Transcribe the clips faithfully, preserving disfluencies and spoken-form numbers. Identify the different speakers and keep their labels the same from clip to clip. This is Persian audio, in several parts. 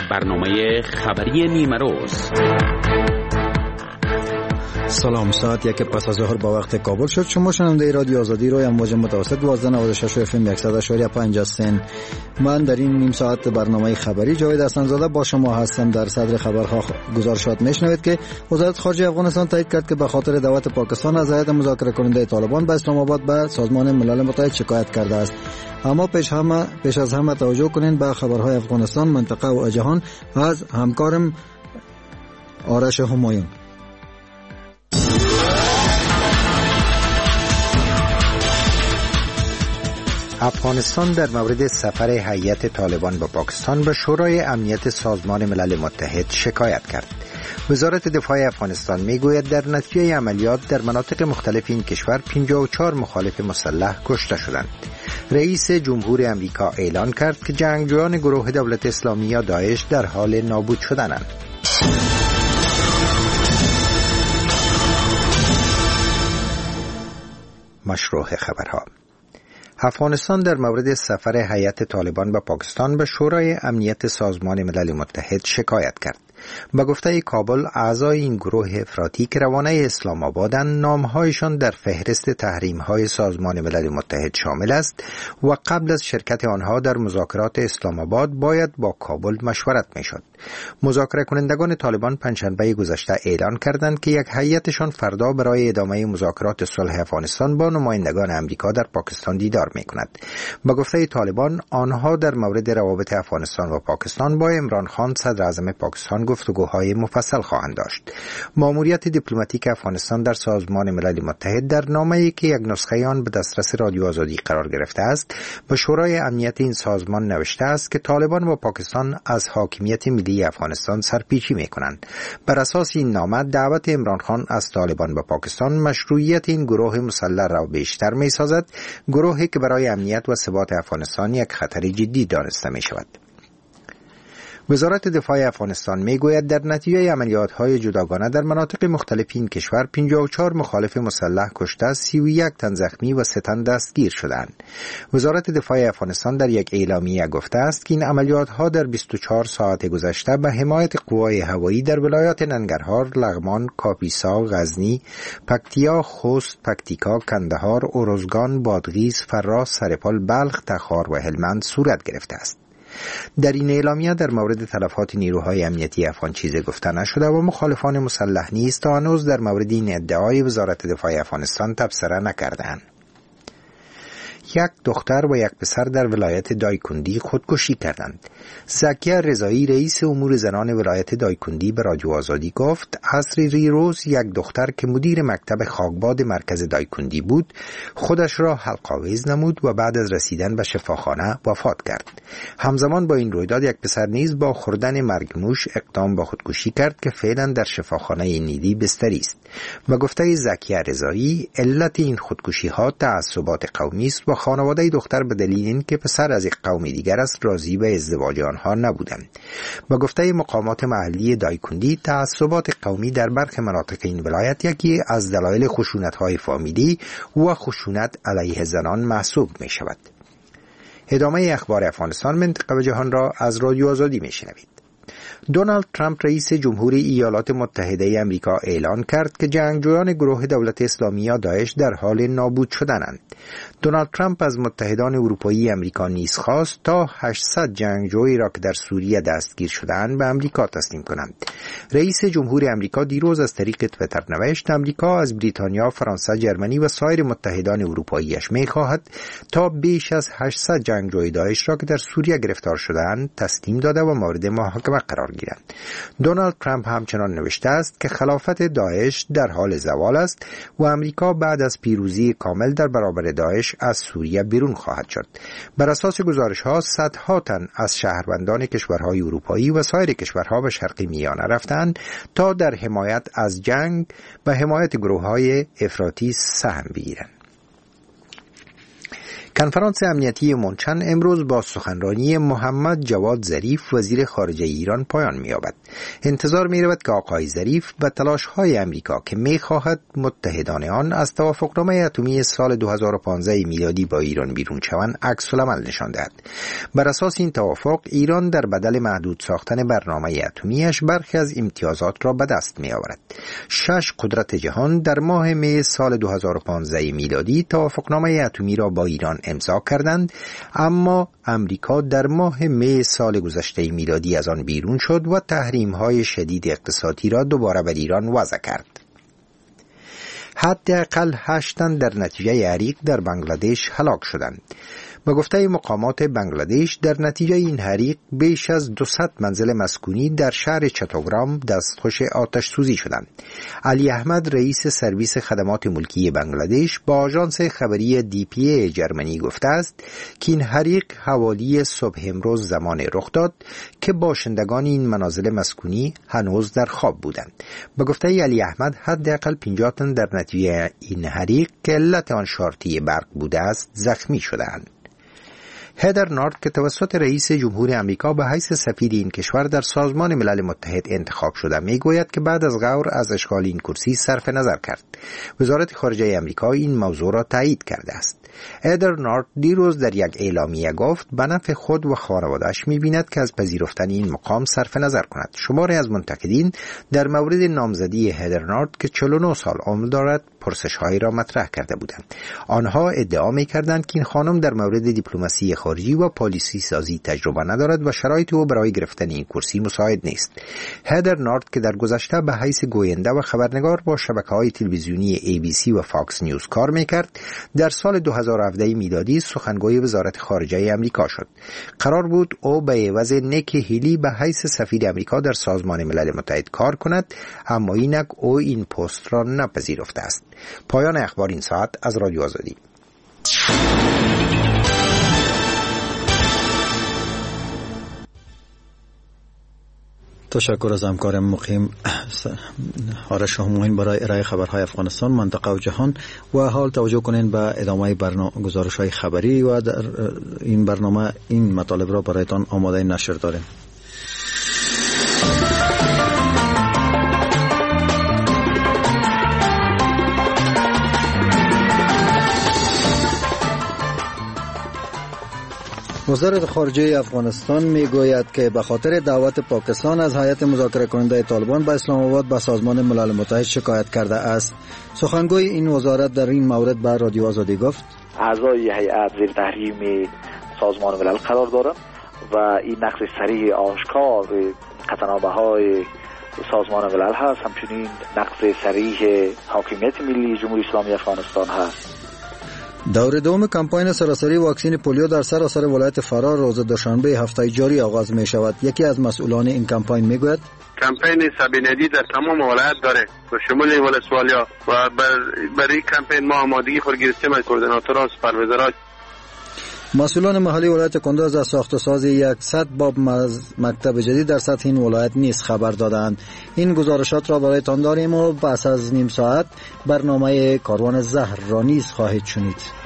Speaker 1: برنامه خبری نیمه روز.
Speaker 2: سلام، ساعت یک پس از ظهر با وقت کابل شد. شما شنونده رادیو آزادی روی امواج متوسط دوازده نود و شش اف ام صد و شش و پنج سن. من در این نیم ساعت برنامه خبری جاوید حسن‌زاده با شما هستم. در صدر خبرها گزارشات میشنوید که وزارت خارجه افغانستان تایید کرد که به خاطر دعوت پاکستان از هیئت مذاکره کننده طالبان به اسلام آباد به سازمان ملل متحد شکایت کرده است. اما پیش همه پیش از همه توجه کنید به خبرهای افغانستان، منطقه و جهان از همکارم آرش همایون.
Speaker 3: افغانستان در مورد سفر هیئت طالبان به پاکستان به شورای امنیت سازمان ملل متحد شکایت کرد. وزارت دفاع افغانستان میگوید در نتیجه عملیات در مناطق مختلف این کشور پنجاه و چهار مخالف مسلح کشته شدند. رئیس جمهور امریکا اعلان کرد که جنگجویان گروه دولت اسلامی یا داعش در حال نابود شدنند. مشروع خبرها. افغانستان در مورد سفر هیئت طالبان به پاکستان به شورای امنیت سازمان ملل متحد شکایت کرد. به گفته کابل، اعضای این گروه افراطی که روانه اسلام آبادند، نامهایشان در فهرست تحریم‌های سازمان ملل متحد شامل است و قبل از شرکت آنها در مذاکرات اسلام آباد باید با کابل مشورت می‌شد. مذاکره کنندگان طالبان پنجشنبه گذشته اعلان کردند که یک هیئتشان فردا برای ادامه مذاکرات صلح افغانستان با نمایندگان امریکا در پاکستان دیدار می‌کند. به گفته طالبان، آنها در مورد روابط افغانستان و پاکستان با عمران خان صدر اعظم پاکستان گفتگوهای مفصل خواهند داشت. ماموریت دیپلماتیک افغانستان در سازمان ملل متحد در نامه‌ای که یک نسخه آن به دسترس رادیو آزادی قرار گرفته است، به شورای امنیت این سازمان نوشته است که طالبان و پاکستان از حاکمیت ملی افغانستان سرپیچی می‌کنند. بر اساس این نامه، دعوت عمران خان از طالبان به پاکستان مشروعیت این گروه مسلح را بیشتر می‌سازد، گروهی که برای امنیت و ثبات افغانستان یک خطر جدی دانسته می‌شود. وزارت دفاع افغانستان میگوید در نتیجه عملیات‌های جداگانه در مناطق مختلف این کشور پنجاه و چهار مخالف مسلح کشته، سی و یک تن زخمی و سه تن دستگیر شدند. وزارت دفاع افغانستان در یک اعلامیه گفته است که این عملیات‌ها در بیست و چهار ساعت گذشته به حمایت قوای هوایی در ولایات ننگرهار، لغمان، کاپیسا، غزنی، پکتیا، خوست، پکتیکا، کندهار، ارزگان، بادغیس، فراس، سرپال، بلخ، تخار و هلمند صورت گرفته است. در این اعلامیه در مورد تلفات نیروهای امنیتی افغان چیزی گفته نشده و مخالفان مسلح نیز تا هنوز در مورد این ادعای وزارت دفاع افغانستان تبصره نکردند. یک دختر و یک پسر در ولایت دایکندی خودکشی کردند. زکیه رضایی، رئیس امور زنان ولایت دایکندی، به رادیو آزادی گفت عصر ریروز یک دختر که مدیر مکتب خاکباد مرکز دایکندی بود، خودش را حلق‌آویز نمود و بعد از رسیدن به شفاخانه وفات کرد. همزمان با این رویداد یک پسر نیز با خوردن مرگموش اقدام به خودکشی کرد که فعلا در شفاخانه نیلی بستری است. به گفته زکیه رضایی، علت این خودکشی ها تعصبات قومی است و خانواده دختر به دلیل اینکه پسر از یک قوم دیگر است راضی به ازدواج آنها نبودند. به گفته مقامات محلی دایکندی، تعصبات قومی در برخی مناطق این ولایت یکی از دلایل خشونت‌های فامیلی و خشونت علیه زنان محسوب می شود. ادامه اخبار افغانستان، منطقه و جهان را از رادیو آزادی می شنوید. دونالد ترامپ رئیس جمهوری ایالات متحده آمریکا اعلان کرد که جنگجویان گروه دولت اسلامی یا داعش در حال نابود شدنند. دونالد ترامپ از متحدان اروپایی آمریکا نیز خواست تا هشتصد جنگجویی را که در سوریه دستگیر شدند به آمریکا تسلیم کنند. رئیس جمهور آمریکا دیروز از طریق توییتر نوشت آمریکا از بریتانیا، فرانسه، جرمنی و سایر متحدان اروپاییش می‌خواهد تا بیش از هشتصد جنگجوی داعش را که در سوریه گرفتار شدند تسلیم داده و مورد محاکمه قرار گیرند. دونالد ترامپ همچنان نوشته است که خلافت داعش در حال زوال است و آمریکا بعد از پیروزی کامل در برابر داعش از سوریه بیرون خواهد شد. بر اساس گزارش‌ها، صدها تن از شهروندان کشورهای اروپایی و سایر کشورها به شرق میانه رفتند تا در حمایت از جنگ و حمایت گروه‌های افراطی سهم بگیرند. کنفرانس امنیتی مونچن امروز با سخنرانی محمد جواد ظریف وزیر خارجه ایران پایان می‌یابد. انتظار می‌رود که آقای ظریف به تلاش‌های امریکا که می‌خواهد متحدان آن از توافقنامه اتمی سال دو هزار و پانزده میلادی با ایران بیرون شوند عکس العمل نشان دهد. بر اساس این توافق ایران در بدل محدود ساختن برنامه اتمیش برخی از امتیازات را به دست می‌آورد. شش قدرت جهان در ماه می سال دو هزار و پانزده میلادی توافقنامه اتمی را با ایران امضا کردند، اما امریکا در ماه می سال گذشته میلادی از آن بیرون شد و تحریم‌های شدید اقتصادی را دوباره بر ایران وضع کرد. حداقل هشت تن در نتیجه حریق در بنگلادش هلاک شدند. به گفته مقامات بنگلادش در نتیجه این حریق بیش از دویست منزل مسکونی در شهر چتوگرام دستخوش آتش سوزی شدند. علی احمد رئیس سرویس خدمات ملکی بنگلادش با آژانس خبری دی پی ای جرمنی گفته است که این حریق حوالی صبح امروز زمان رخ داد که باشندگان این منازل مسکونی هنوز در خواب بودند. به گفته علی احمد حداقل پنجاه تن در نتیجه این حریق که علت آن شارتی برق بوده است زخمی شدند. هدر نارت که توسط رئیس جمهور آمریکا به حیث سفیر این کشور در سازمان ملل متحد انتخاب شده میگوید که بعد از غور از اشغال این کرسی صرف نظر کرد. وزارت خارجه آمریکا این موضوع را تایید کرده است. هدر نارت دیروز در یک اعلامیه گفت به نفع خود و خانواده‌اش می‌بیند که از پذیرفتن این مقام صرف نظر کند. شماری از منتقدین در مورد نامزدی هدر نارت که چهل و نه سال عمر دارد پرسش‌هایی را مطرح کرده بودند. آنها ادعا می‌کردند که این خانم در مورد دیپلماسی خارجی و پالیسی سازی تجربه ندارد و شرایط او برای گرفتن این کرسی مساعد نیست. هدر نارت که در گذشته به حیث گوینده و خبرنگار با شبکه‌های تلویزیونی ای بی سی و فاکس نیوز کار می‌کرد، در سال دو هزار و هفده میلادی سخنگوی وزارت خارجه آمریکا شد. قرار بود او به عوض نیکی هیلی به حیث سفیر آمریکا در سازمان ملل متحد کار کند، اما اینک او این پست را نپذیرفته است. پایان اخبار این ساعت از رادیو آزادی.
Speaker 2: تشکر از همکار مقیم آرش هموین برای ارائه خبرهای افغانستان، منطقه و جهان. و حال توجه کنین به ادامه برنامه گزارش‌های خبری و در این برنامه این مطالب را برایتان آماده نشر داریم. وزارت خارجه افغانستان میگوید که به خاطر دعوت پاکستان از هیئت مذاکره کننده طالبان به اسلام آباد به سازمان ملل متحد شکایت کرده است. سخنگوی این وزارت در این مورد به رادیو آزادی گفت:
Speaker 4: اعضای هیئت زیر تحریم سازمان ملل قرار دارند و این نقض صریح آشکار قطعنامه‌های سازمان ملل هست، همچنین نقض صریح حاکمیت ملی جمهوری اسلامی افغانستان هست.
Speaker 2: دور دوم کمپاین سراسری واکسن پولیو در سراسر ولایت فرار روز دوشنبه هفته جاری آغاز می شود. یکی از مسئولان این کمپاین می گوید
Speaker 5: کمپین سبیندی در تمام ولایت داره و شمول ولسوالیا و برای کمپین ما آمادگی خود گرفتیم از کوردیناتورها و سوپروایزرها.
Speaker 2: مسئولان محلی ولایت کندوز از ساخت و ساز صد باب مکتب جدید در سطح این ولایت نیز خبر دادند. این گزارشات را برایتان داریم و پس از نیم ساعت برنامه کاروان زهر را نیز خواهید شنید.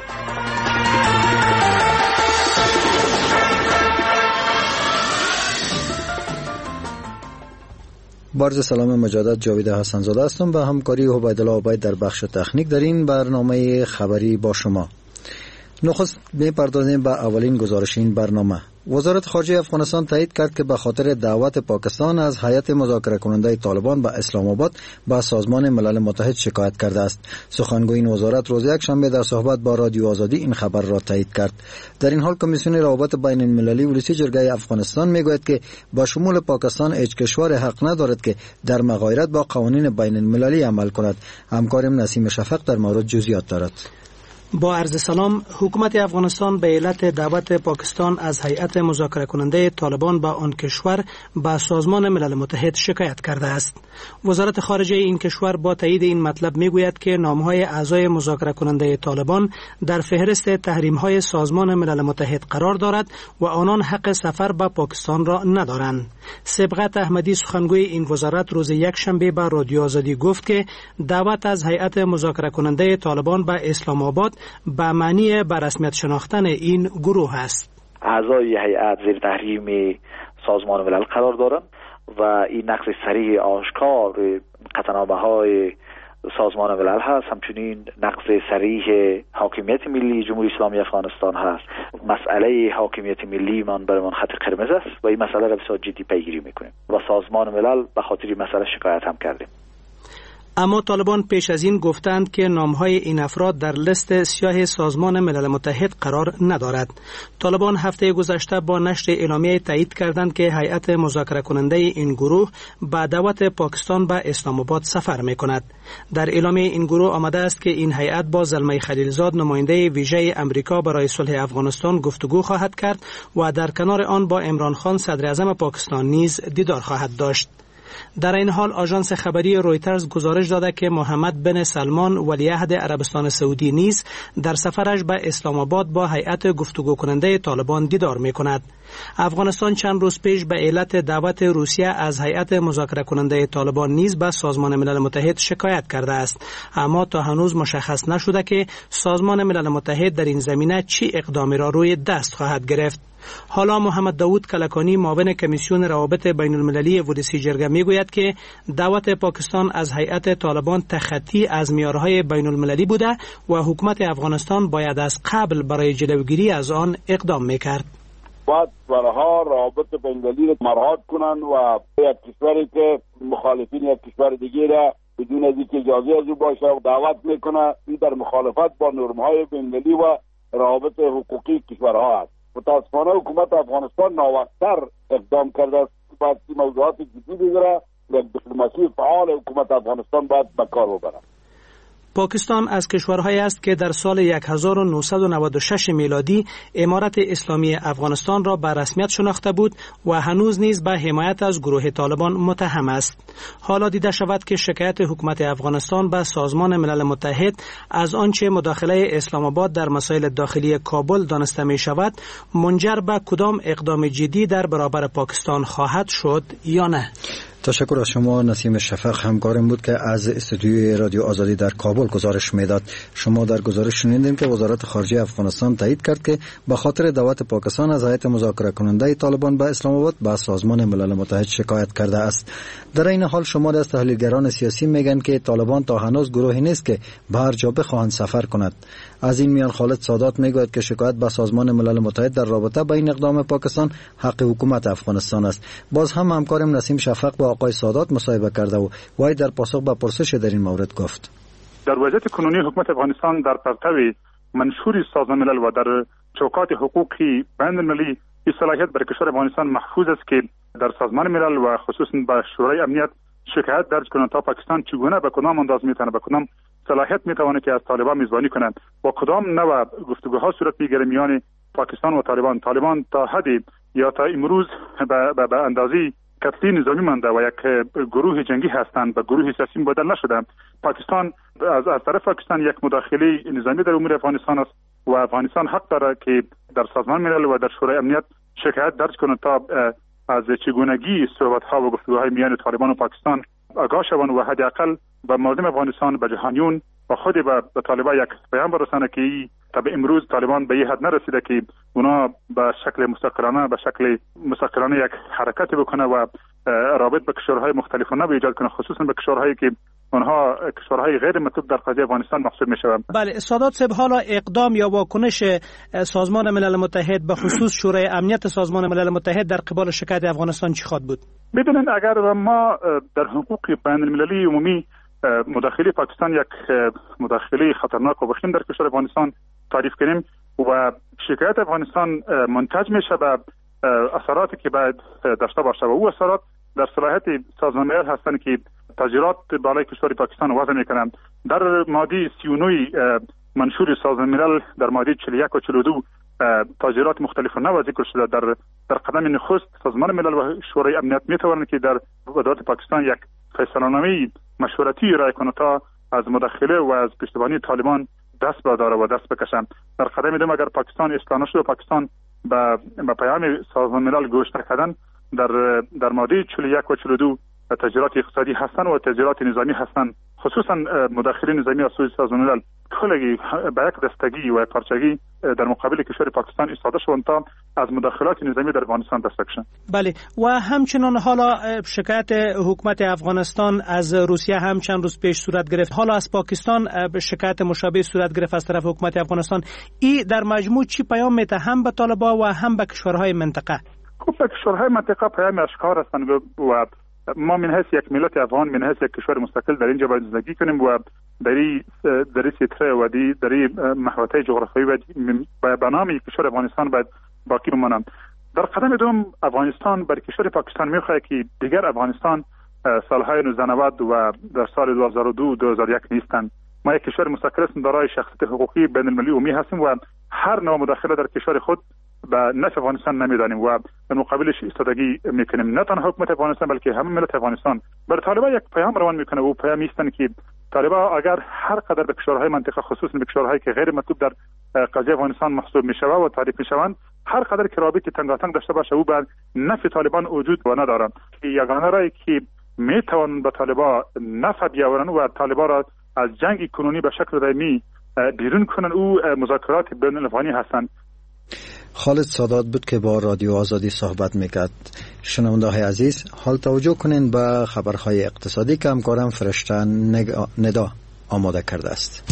Speaker 2: بارز سلام مجدد، جاوید حسن زاده هستم به همکاری عبیدالله عبید در بخش تکنیک در این برنامه خبری با شما. نخست می‌پردازیم به اولین گزارش این برنامه. وزارت خارجه افغانستان تایید کرد که به خاطر دعوت پاکستان از هیئت مذاکره کننده طالبان به اسلام آباد به سازمان ملل متحد شکایت کرده است. سخنگوی این وزارت روز یک شنبه در صحبت با رادیو آزادی این خبر را تایید کرد. در این حال کمیسیون روابط بین المللی ولسی جرگه افغانستان میگوید که با شمول پاکستان هیچ کشور حق ندارد که در مغایرت با قوانین بین المللی عمل کند. همکارم نسیم شفق در مورد جزئیات دارد.
Speaker 6: با عرض سلام، حکومت افغانستان به علت دعوت پاکستان از هیئت مذاکره کننده طالبان با آن کشور به سازمان ملل متحد شکایت کرده است. وزارت خارجه این کشور با تایید این مطلب میگوید که نامهای اعضای مذاکره کننده طالبان در فهرست تحریم‌های سازمان ملل متحد قرار دارد و آنان حق سفر به پاکستان را ندارند. سبقت احمدی سخنگوی این وزارت روز یک شنبه به رادیو آزادی گفت که دعوت از هیئت مذاکره کننده طالبان به اسلام آباد به معنی به رسمیت شناختن این گروه است.
Speaker 4: اعضای هیئت زیر تحریم سازمان ملل قرار دارند و این نقض صریح آشکار قطعنامه‌های سازمان ملل هست، همچنین نقض صریح حاکمیت ملی جمهوری اسلامی افغانستان هست. مسئله حاکمیت ملی من برای من خط قرمز است و این مسئله را بسیار جدی پیگیری میکنیم و سازمان ملل به خاطر این مسئله شکایت هم کردیم.
Speaker 6: اما طالبان پیش از این گفتند که نامهای این افراد در لیست سیاه سازمان ملل متحد قرار ندارد. طالبان هفته گذشته با نشر اعلامیه تایید کردند که هیئت مذاکره کننده این گروه با دعوت پاکستان به اسلام آباد سفر می کند. در اعلامیه این گروه آمده است که این هیئت با زلمه خلیلزاد نماینده ویژه امریکا برای صلح افغانستان گفتگو خواهد کرد و در کنار آن با عمران خان صدر اعظم پاکستان نیز دیدار خواهد داشت. در این حال آژانس خبری رویترز گزارش داده که محمد بن سلمان ولیعهد عربستان سعودی نیز در سفرش به اسلام آباد با هیئت گفتگو کننده طالبان دیدار می کند. افغانستان چند روز پیش به علت دعوت روسیه از هیئت مذاکره کننده طالبان نیز به سازمان ملل متحد شکایت کرده است، اما تا هنوز مشخص نشده که سازمان ملل متحد در این زمینه چی اقدامی را روی دست خواهد گرفت. حالا محمد داوود کلکانی معاون کمیسیون روابط بین المللی ودیسی جرگه میگوید که دعوت پاکستان از هیئت طالبان تخطی از معیارهای بین المللی بوده و حکومت افغانستان باید از قبل برای جلوگیری از آن اقدام میکرد.
Speaker 7: باید کشورها روابط بین المللی را مراعات کنند و یک کشوری که مخالفین یک کشور دیگه را بدون از اینکه اجازه از او باشه دعوت میکنه، این در مخالفت با نرم‌های بین المللی و روابط حقوقی کشورها است. متاسفانه حکومت افغانستان ناوقت‌تر اقدام کرده است. باید این موضوعات جدی بگیره و دیپلماسی فعال حکومت افغانستان باید به کار ببره.
Speaker 6: پاکستان از کشورهایی است که در سال هزار و نهصد و نود و شش میلادی امارت اسلامی افغانستان را به رسمیت شناخته بود و هنوز نیز به حمایت از گروه طالبان متهم است. حالا دیده شود که شکایت حکومت افغانستان به سازمان ملل متحد از آنچه مداخله اسلام آباد در مسائل داخلی کابل دانسته می شود منجر به کدام اقدام جدی در برابر پاکستان خواهد شد یا نه.
Speaker 2: تشکر از شما. نسیم شفق همکارم بود که از استودیوی رادیو آزادی در کابل گزارش میداد. شما در گزارش شنیدین که وزارت خارجه افغانستان تایید کرد که به خاطر دعوت پاکستان از هیئت مذاکره کننده طالبان به اسلام آباد به سازمان ملل متحد شکایت کرده است. در این حال شماری از تحلیلگران سیاسی میگن که طالبان تا هنوز گروهی نیست که به هر جا بخواهند سفر کند. از این میان خالد سادات میگوید که شکایت به سازمان ملل متحد در رابطه با این اقدام پاکستان حق حکومت افغانستان است. باز هم همکارم نسیم شفق با آقای سادات مصاحبه کرده و وای در پاسخ به پرسش در این مورد گفت:
Speaker 8: در وضعیت کنونی حکومت افغانستان در پرتو منشور سازمان ملل و در چوکات حقوقی بین المللی این صلاحیت برای کشور افغانستان محفوظ است که در سازمان ملل و خصوصا به شورای امنیت شکایت درج کنند تا پاکستان چگونه به کدام انداز میتونه به کدام صلاحیت میتونه که از طالبان میزبانی کنند و کدام نوع گفتگوها صورت میگیره میان پاکستان و طالبان. طالبان تا حدی یا تا امروز به به اندازی کتلی نظامی مانده و یک گروه جنگی هستند و گروه سیاسی بدل نشده. پاکستان از از طرف پاکستان یک مداخله نظامی در امور افغانستان است و افغانستان حق داره که در سازمان ملل و در شورای امنیت شکایت درج کنه تا از چگونگی صحبت‌ها و گفتگوهای میان طالبان و پاکستان آگاه شوند و حداقل به مردم افغانستان به جهانیون و خود به, به طالبان یک پیام برسانه که تا به امروز طالبان به این حد نرسیده که اونا به شکل مستقلانه به شکل مستقلانه یک حرکت بکنه و رابط به کشورهای مختلف نه ایجاد کنه، خصوصا به کشورهایی که اونها کشورهای غیر مطلوب در قضیه افغانستان محسوب میشوند.
Speaker 6: بله سادات صاحب، حالا اقدام یا واکنش سازمان ملل متحد به خصوص شورای امنیت سازمان ملل متحد در قبال شکایت افغانستان چی خواهد بود؟
Speaker 8: ببینید اگر ما در حقوق بین المللی عمومی مداخله پاکستان یک مداخله خطرناک و وخیم در کشور افغانستان تعریف کنیم و شکایت افغانستان منتج میشه به اثراتی که باید داشته باشه و او اثرات در صلاحیت سازمان ملل هستند که تاجرات بالای کشور پاکستان وضع میکنند. در ماده سی و نه منشور سازمان ملل در ماده چهل و یک و چهل و دو تاجرات مختلف نوع ذکر شده. در در قدم نخست سازمان ملل و شورای امنیت میتوانند که در وزارت پاکستان یک فیصله‌نامه مشورتی ارائه کنه تا از مداخله و از پشتیبانی طالبان دست بداره و دست بکشند. در قدم دوم اگر پاکستان اصلاح نشد و پاکستان به به پیام سازمان ملل گوش نکردن، در در ماده چهل و یک و چهل و دو تجارت اقتصادی هستند و تجارت نظامی هستند، خصوصا مداخلین نظامی از سوی سازمان ملل کلگی به یک دستگی و پارچگی در مقابل کشور پاکستان ایستاده شوند تا از مداخلات نظامی در افغانستان دست بکشند.
Speaker 6: بله و همچنان حالا شکایت حکومت افغانستان از روسیه هم چند روز پیش صورت گرفت. حالا از پاکستان به شکایت مشابه صورت گرفت از طرف حکومت افغانستان. این در مجموع چی پیام میده هم به طالبان و هم به کشورهای منطقه؟
Speaker 8: خب به کشورهای منطقه پیام اشکار هستند و ما من حیث یک ملت افغان من حیث یک کشور مستقل در اینجا باید زندگی کنیم و دری دری سیتره و دی دری محوطه جغرافیایی و به نام کشور افغانستان باید باقی بمانند. در قدم دوم افغانستان بر کشور پاکستان میخواهد که دیگر افغانستان سالهای نوزده نود و در سال دو هزار و دو دو هزار و یک نیستند. ما یک کشور مستقل هستیم دارای شخصیت حقوقی بین المللی عمومی هستیم و هر نوع مداخله در کشور خود به نفع افغانستان نمیدانیم و به مقابلش ایستادگی میکنیم. نه تنها حکومت افغانستان بلکه همه ملت افغانستان بر طالبان یک پیام روان میکنه و پیام است که طالبان اگر هر قدر به کشورهای منطقه خصوصا به کشورهایی که غیر مطلوب در قضیه افغانستان محسوب میشوه و تعریف میشوند هر قدر که رابطه تنگاتنگ داشته باشه او به نفع طالبان وجود و ندارند. یگانه راهی که میتوان به طالبان نفع بیاورن و طالبان را از جنگ کنونی به شکل دائمی بیرون کنن او مذاکرات بین الافغانی هستند.
Speaker 2: خالد سادات بود که با رادیو آزادی صحبت میکرد. شنونده های عزیز حال توجه کنین به خبرهای اقتصادی که همکارم فرشته ندا آماده کرده است.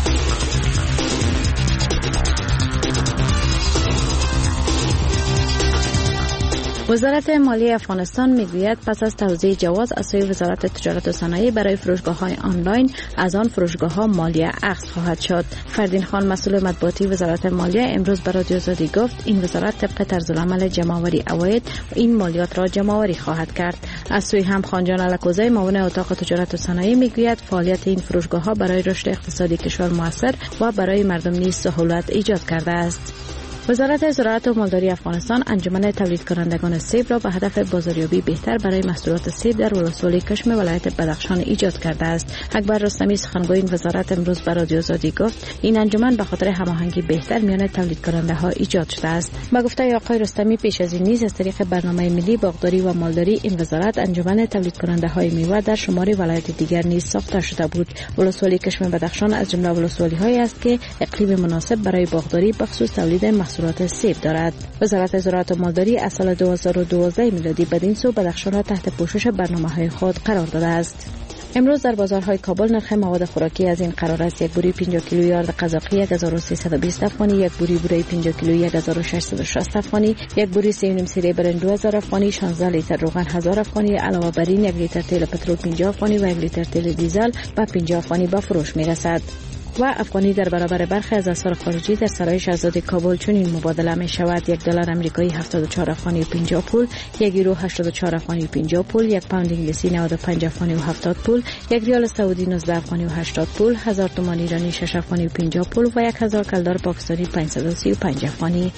Speaker 9: وزارت مالیه افغانستان میگوید پس از توزیع جواز از سوی وزارت تجارت و صنایع برای فروشگاه‌های آنلاین از آن فروشگاه‌ها مالیه اخذ خواهد شد. فردین خان مسئول مطبوعاتی وزارت مالیه امروز به رادیو آزادی گفت این وزارت طبق طرزالعمل جمع‌آوری عواید این مالیات را جمع‌آوری خواهد کرد. از سوی هم خانجان الکوزی معاون اتاق تجارت و صنایع میگوید فعالیت این فروشگاه‌ها برای رشد اقتصادی کشور موثر و برای مردم نیز سهولت ایجاد کرده است. وزارت زراعت و مالداری افغانستان انجمن تولید کنندگان سیب را به هدف بازاریابی بهتر برای محصولات سیب در ولسوالی کشم ولایت بدخشان ایجاد کرده است. اکبر رستمی سخنگوی این وزارت امروز به رادیو آزادی گفت این انجمن به خاطر هماهنگی بهتر میان تولید کننده ها ایجاد شده است. با گفته آقای رستمی پیش از این نیز از طریق برنامه ملی باغداری و مالداری این وزارت انجمن تولید کننده های میوه در شمار ولایت دیگر نیز ساخته شده بود. ولسوالی کشم بدخشان از جمله ولسوالی هایی است که اقلیم مناسب برای باغداری بخصوص تولید محصولات سیب دارد. وزارت زراعت و مالداری از سال دو هزار و دوازده میلادی بدین سو بدخشان را تحت پوشش برنامه‌های خود قرار داده است. امروز در بازارهای کابل نرخ مواد خوراکی از این قرار است: یک بوری پنجاه کیلویی یارد قزاقی یک هزار و سیصد و بیست افغانی، یک بوری بوره پنجاه کیلویی یک هزار و ششصد و شصت افغانی، یک بوری سه و نیم سیره برنج دو هزار افغانی، شانزده لیتر روغن هزار افغانی. علاوه بر این یک لیتر تیل پترول پنجاه افغانی و یک لیتر تیل دیزل به پنجاه افغانی به فروش می‌رسد. و افغانی در برابر برخی از اسعار خارجی در سرای شاهزاده کابل چنین مبادله می شود: یک دلار آمریکایی هفتاد و چهار افغانی و پنجاه پول، یک یورو هشتاد و چهار افغانی و پنجاه پول، یک پوند انگلیسی نود و پنج افغانی و هفتاد پول، یک ریال سعودی نوزده افغانی و هشتاد پول، هزار تومان ایرانی شش افغانی و پنجاه پول و یک هزار کلدار پاکستانی پانصد و سی و پنج افغانی.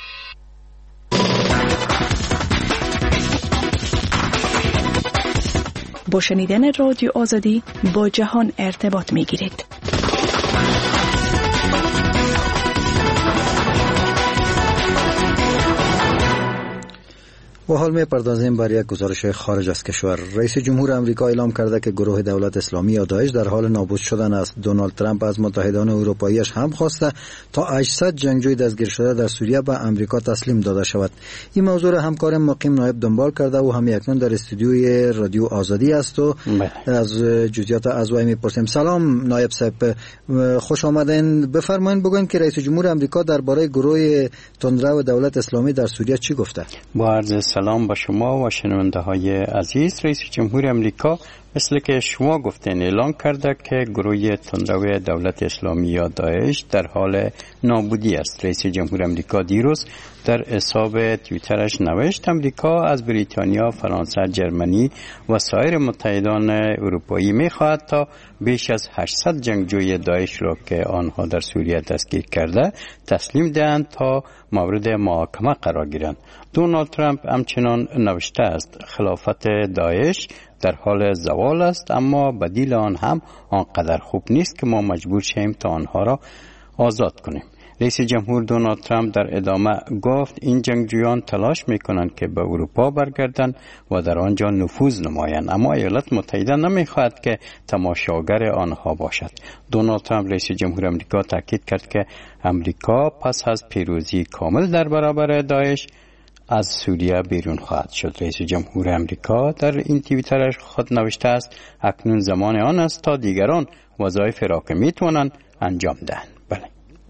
Speaker 10: با شنیدن رادیو آزادی با جهان ارتباط می گیرید.
Speaker 2: و حال می پردازیم بر یک گزارش خارج از کشور. رئیس جمهور امریکا اعلام کرده که گروه دولت اسلامی یا داعش در حال نابود شدن است. دونالد ترامپ از متحدان اروپاییش هم خواسته تا هشتصد جنگجوی دستگیر شده در سوریه به امریکا تسلیم داده شود. این موضوع را همکارم مقیم نایب دنبال کرده و هم اکنون در استودیوی رادیو آزادی است و از جزئیات از وی میپرسیم. سلام نایب صاحب، خوش آمدین. بفرمایید بگوین که رئیس جمهور امریکا درباره گروه تندرو دولت اسلامی در سوریه چی گفته؟
Speaker 11: با عرض سلام با شما و شنونده های عزیز. رئیس جمهور امریکا مثل که شما گفتین اعلان کرده که گروه تندرو دولت اسلامی یا داعش در حال نابودی است. رئیس جمهور امریکا دیروز در حساب توییترش نوشت امریکا از بریتانیا، فرانسه، جرمنی و سایر متحدان اروپایی می‌خواهد تا بیش از هشتصد جنگجوی داعش را که آنها در سوریه دستگیر کرده تسلیم دهند تا مورد محاکمه قرار گیرند. دونالد ترامپ همچنان نوشته است خلافت داعش در حال زوال است، اما بدیل آن هم آنقدر خوب نیست که ما مجبور شیم تا آنها را آزاد کنیم. رئیس جمهور دونالد ترامپ در ادامه گفت این جنگجویان تلاش میکنند که به اروپا برگردند و در آنجا نفوذ نمایند، اما ایالات متحده نمیخواهد که تماشاگر آنها باشد. دونالد ترامپ رئیس جمهور امریکا تاکید کرد که امریکا پس از پیروزی کامل در برابر داعش از سوریه بیرون خواهد شد. رئیس جمهور امریکا در این توییترش خود نوشته است اکنون زمان آن است تا دیگران وظایف را که میتوانند انجام دهند. بله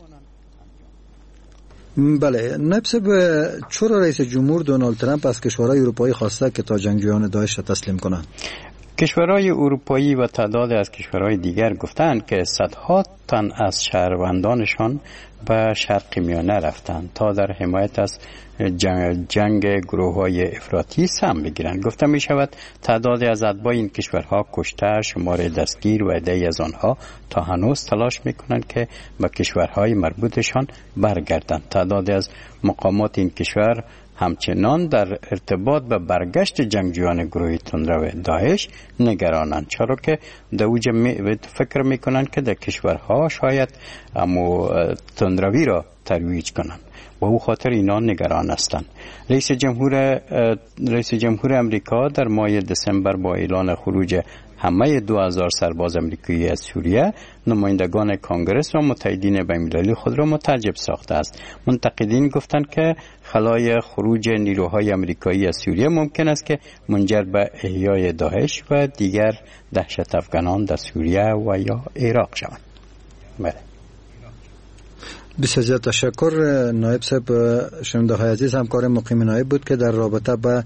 Speaker 2: بله نایب صاحب، چرا رئیس جمهور دونالد ترامپ از کشورهای اروپایی خواسته که تا جنگجویان داعش را تسلیم کنند؟
Speaker 11: کشورهای اروپایی و تعداد از کشورهای دیگر گفتند که صدها تن از شهروندانشان به شرق میانه رفتند تا در حمایت از جنگ, جنگ گروه‌های افراطی سهم بگیرند. گفته می شود تعداد از اتباع این کشورها کشته، شمار دستگیر و عده‌ای از آنها تا هنوز تلاش می کنند که به کشورهای مربوطشان برگردند. تعداد از مقامات این کشور همچنان در ارتباط به برگشت جنگجویان گروه تندرو داعش نگرانند، چرا که در اوج فکر میکنند که در کشورها شاید امو تندروی را ترویج کنند و او خاطر اینا نگران هستند. رئیس جمهور رئیس جمهور امریکا در ماه دسامبر با اعلان خروج همه دو هزار سرباز امریکایی از سوریه نمایندگان کانگرس و متحدین بین‌المللی خود را متعجب ساخته است. منتقدین گفتند که خلای خروج نیروهای امریکایی از سوریه ممکن است که منجر به احیای داعش و دیگر دهشت افغانان در سوریه و یا عراق شوند. بله.
Speaker 2: بسیار تشکر نایب صاحب. شنونده های عزیز، همکار مقیم نایب بود که در رابطه با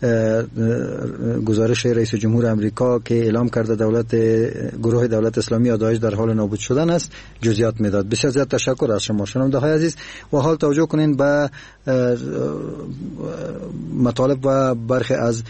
Speaker 2: گزارش رئیس جمهور امریکا که اعلام کرده دولت گروه دولت اسلامی یا داعش در حال نابود شدن است جزئیات میداد. بسیار زیاد تشکر از شما شنونده های عزیز. و حال توجه کنین به مطالب و برخی از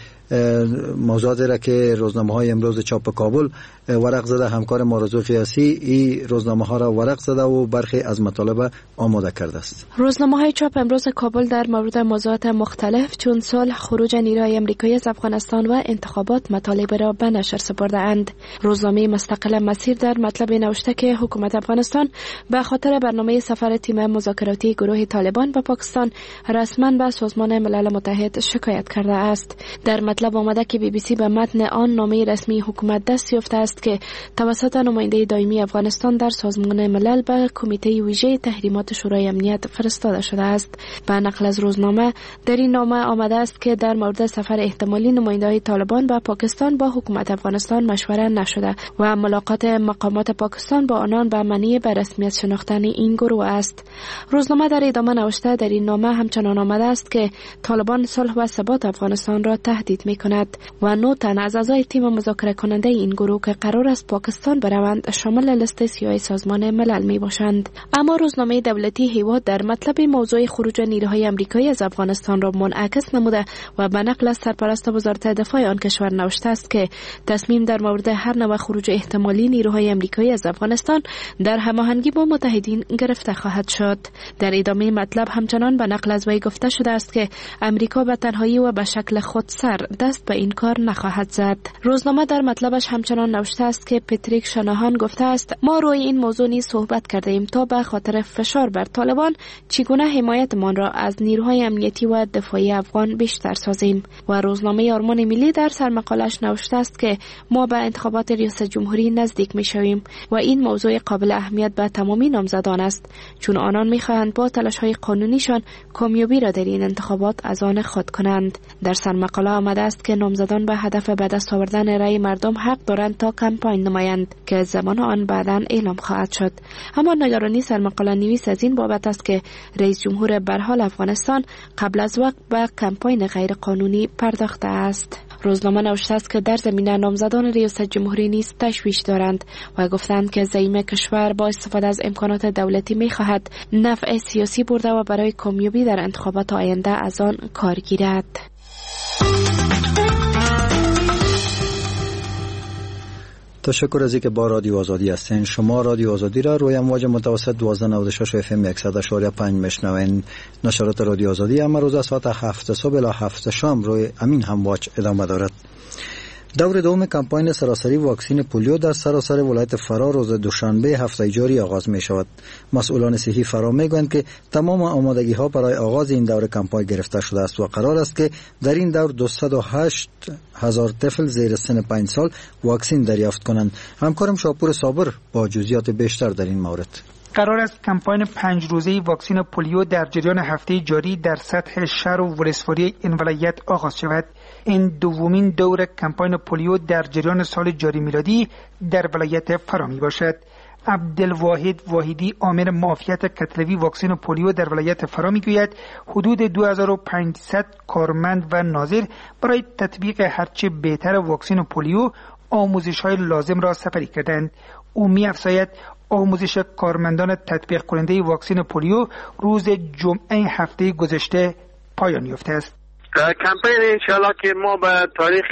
Speaker 2: موضوعاتی را که روزنامه های امروز چاپ کابل ورق زده. همکار ما رضا قیاسی این روزنامه ها را ورق زده و برخی از مطالب آماده کرده است.
Speaker 12: روزنامه های چاپ امروز کابل در مورد موضوعات مختلف چون صلح، خروج نیروهای امریکایی از افغانستان و انتخابات مطالب را به نشر سپرده اند. روزنامه مستقل مسیر در مطلب نوشته که حکومت افغانستان به خاطر برنامه سفر تیم مذاکراتی گروه طالبان به پاکستان رسما به سازمان ملل متحد شکایت کرده است. در مطلب آمده که بی بی سی به متن آن نامه رسمی حکومت دست یافته است که توسط نماینده دائمی افغانستان در سازمان ملل به کمیته ویژه تحریمات شورای امنیت فرستاده شده است. به نقل از روزنامه در این نامه آمده است که در مورد سفر احتمالی نماینده‌های طالبان به پاکستان با حکومت افغانستان مشوره نشده و ملاقات مقامات پاکستان با آنان به معنی به رسمیت شناختن این گروه است. روزنامه در ادامه نوشته در این نامه همچنان آمده است که طالبان صلح و ثبات افغانستان را تهدید می‌کند و نه تن از اعضای تیم مذاکره کننده این گروه که قرار است پاکستان بروند شامل لیست سیاه سازمان ملل میباشند. اما روزنامه دولتی هیواد در مطلب موضوع خروج نیروهای امریکایی از افغانستان را منعکس نموده و به نقل از سرپرست وزارت دفاع آن کشور نوشته است که تصمیم در مورد هر نوع خروج احتمالی نیروهای امریکایی از افغانستان در هماهنگی با متحدین گرفته خواهد شد. در ادامه مطلب همچنان به نقل از وی گفته شده است که امریکا به تنهایی و به شکل خودسر دست به این کار نخواهد زد. روزنامه در مطلبش همچنان نوشته است که پتریک شاناهان گفته است ما روی این موضوع نیز صحبت کرده ایم تا به خاطر فشار بر طالبان چگونه حمایتمان را از نیروهای امنیتی و دفاعی افغان بیشتر سازیم. و روزنامه آرمان ملی در سرمقالش نوشته است که ما به انتخابات ریاست جمهوری نزدیک می شویم و این موضوع قابل اهمیت به تمامی نامزدان است چون آنان می خواهند با تلاش های قانونیشان کامیابی را در این انتخابات از آن خود کنند. در سرمقاله آمده است که نامزدان به هدف به دست آوردن رأی مردم حق دارند تا کمپاین نمایند که زمان آن بعداً اعلام خواهد شد. اما نگرانی سرمقاله نویس از این بابت است که رئیس جمهور برحال افغانستان قبل از وقت به کمپاین غیر قانونی پرداخته است. روزنامه نوشته است که در زمینه نامزدان ریاست جمهوری نیز تشویش دارند و گفتند که زعیم کشور با استفاده از امکانات دولتی می خواهد نفع سیاسی برده و برای کامیابی در انتخابات آینده از آن کار گیرد.
Speaker 2: تشکر از اینکه با رادیو آزادی هستین. شما رادیو آزادی را روی امواج متوسط دوازده نود و شش اف ام صد و شش و پنج میشنوین. نشرات رادیو آزادی اما روز از ساعت هفت صبح الی هفت شام روی امین همواج ادامه دارد. دور دوم کمپاین سراسری واکسین پولیو در سراسر ولایت فرا روز دوشنبه هفته جاری آغاز می شود. مسئولان صحی فرا می گویند که تمام آمادگی ها برای آغاز این دور کمپاین گرفته شده است و قرار است که در این دور دویست و هشت هزار طفل زیر سن پنج سال واکسین دریافت کنند. همکارم شاپور صابر با جزئیات بیشتر در این مورد.
Speaker 13: قرار است کمپاین پنج روزه واکسین پولیو در جریان هفته جاری در سطح شهر و ولسوالی این ولایت آغاز شود. این دومین دور کمپاین پولیو در جریان سال جاری میلادی در ولایت فرا می باشد. عبدالواحد واحدی آمر معافیت کتلوی واکسین پولیو در ولایت فرا می گوید حدود دو هزار و پانصد کارمند و ناظر برای تطبیق هرچه بهتر واکسین پولیو آموزش های لازم را سپری کردند. او می افزاید آموزش کارمندان تطبیق کننده واکسین پولیو روز جمعه هفته گذشته پایان یافته است.
Speaker 5: کمپین انشالله که ما به تاریخ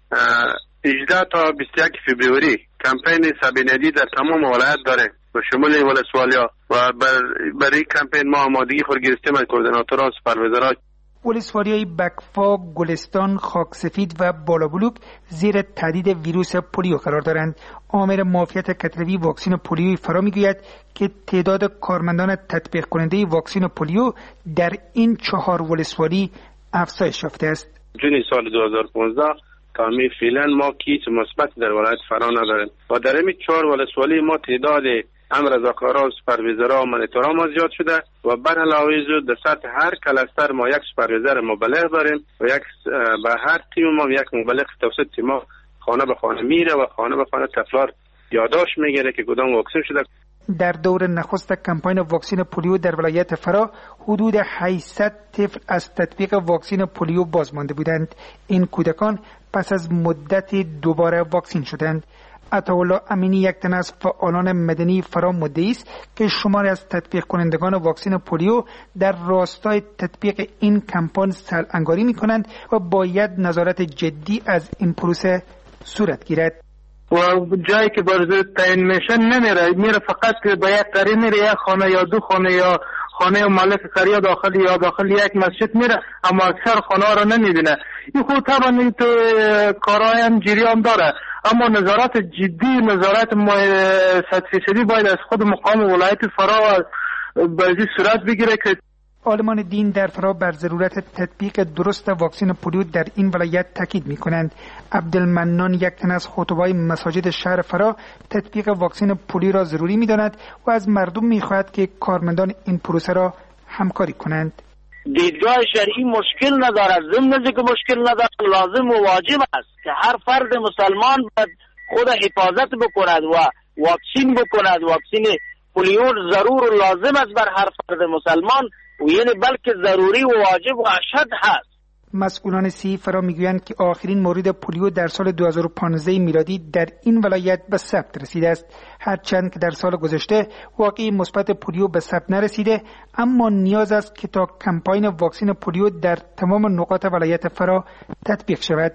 Speaker 5: هجده تا بیست و یک فوریه کمپین سبیندی در تمام ولایت داره و شمول ولسوالیا و برای کمپین ما آمادگی خود گرفتیم از کوردیناتورها و سوپروایزرها.
Speaker 13: ولسوالیای بکفا، گلستان، خاکسفید و بالابلوک زیر تهدید ویروس پولیو قرار دارند. آمر معافیت کتلوی واکسین پولیو فرا میگوید که تعداد کارمندان تطبیق کننده واکسین پولیو در این چهار ولسوالی افزایش یافته است.
Speaker 5: جون سال دو هزار و پانزده تا می فعلا ما کیس مثبت در ولایت فرا نداریم و در این چهار ولسوالی ما تعداد امر رضاکارا و سوپروایزرها و منیتورها ما زیاد شده و بر علاوه از در سطح هر کلاستر ما یک سوپروایزر مبلغ داریم و یک به هر تیم ما یک مبلغ توسط تیم ما خانه به خانه میره و خانه به خانه طفلار یادداشت میگیره که کدام واکسن شده.
Speaker 13: در دور نخست کمپاین واکسین پولیو در ولایت فرا حدود هشتصد طفل از تطبیق واکسین پولیو باز مانده بودند. این کودکان پس از مدت دوباره واکسین شدند. عطاالله امینی یک تن از فعالان مدنی فرا مدعی است که شماری از تطبیق کنندگان واکسین پولیو در راستای تطبیق این کمپاین سرانگاری می کنند و باید نظارت جدی از این پروسه صورت گیرد.
Speaker 14: و جایی که برای تعیین میشه نمیره، میره فقط به یک قری میره، یک خانه یا دو خانه یا خانه مالک قریه داخل یا داخل یک مسجد میره، اما اکثر خانه ها رو نمیبینه. این خود طبعا این تو کارهای هم جریان داره، اما نظارت جدی، نظارت صد فیصدی باید از خود مقام ولایت فرا به این صورت بگیره که
Speaker 13: عالمان دین در فرا بر ضرورت تطبیق درست واکسین پولیو در این ولایت تاکید می‌کنند. عبدالمنان یک تن از خطبای مساجد شهر فرا تطبیق واکسن پولیو را ضروری می‌داند و از مردم می‌خواهد که کارمندان این پروسه را همکاری کنند.
Speaker 15: دیدگاه شرعی مشکل ندارد، ضمن اینکه مشکل ندارد لازم و واجب است که هر فرد مسلمان باید خود حفاظت بکند و واکسین بکند. واکسین پولیو ضرور و لازم است بر هر فرد مسلمان و یعنی بلکه ضروری و واجب و اشد هست.
Speaker 13: مسئولان صحی فرا میگویند که آخرین مورد پولیو در سال دو هزار و پانزده میلادی در این ولایت به ثبت رسیده است، هرچند که در سال گذشته واقعی مثبت پولیو به ثبت نرسیده، اما نیاز است که تا کمپاین واکسین پولیو در تمام نقاط ولایت فرا تطبیق شود.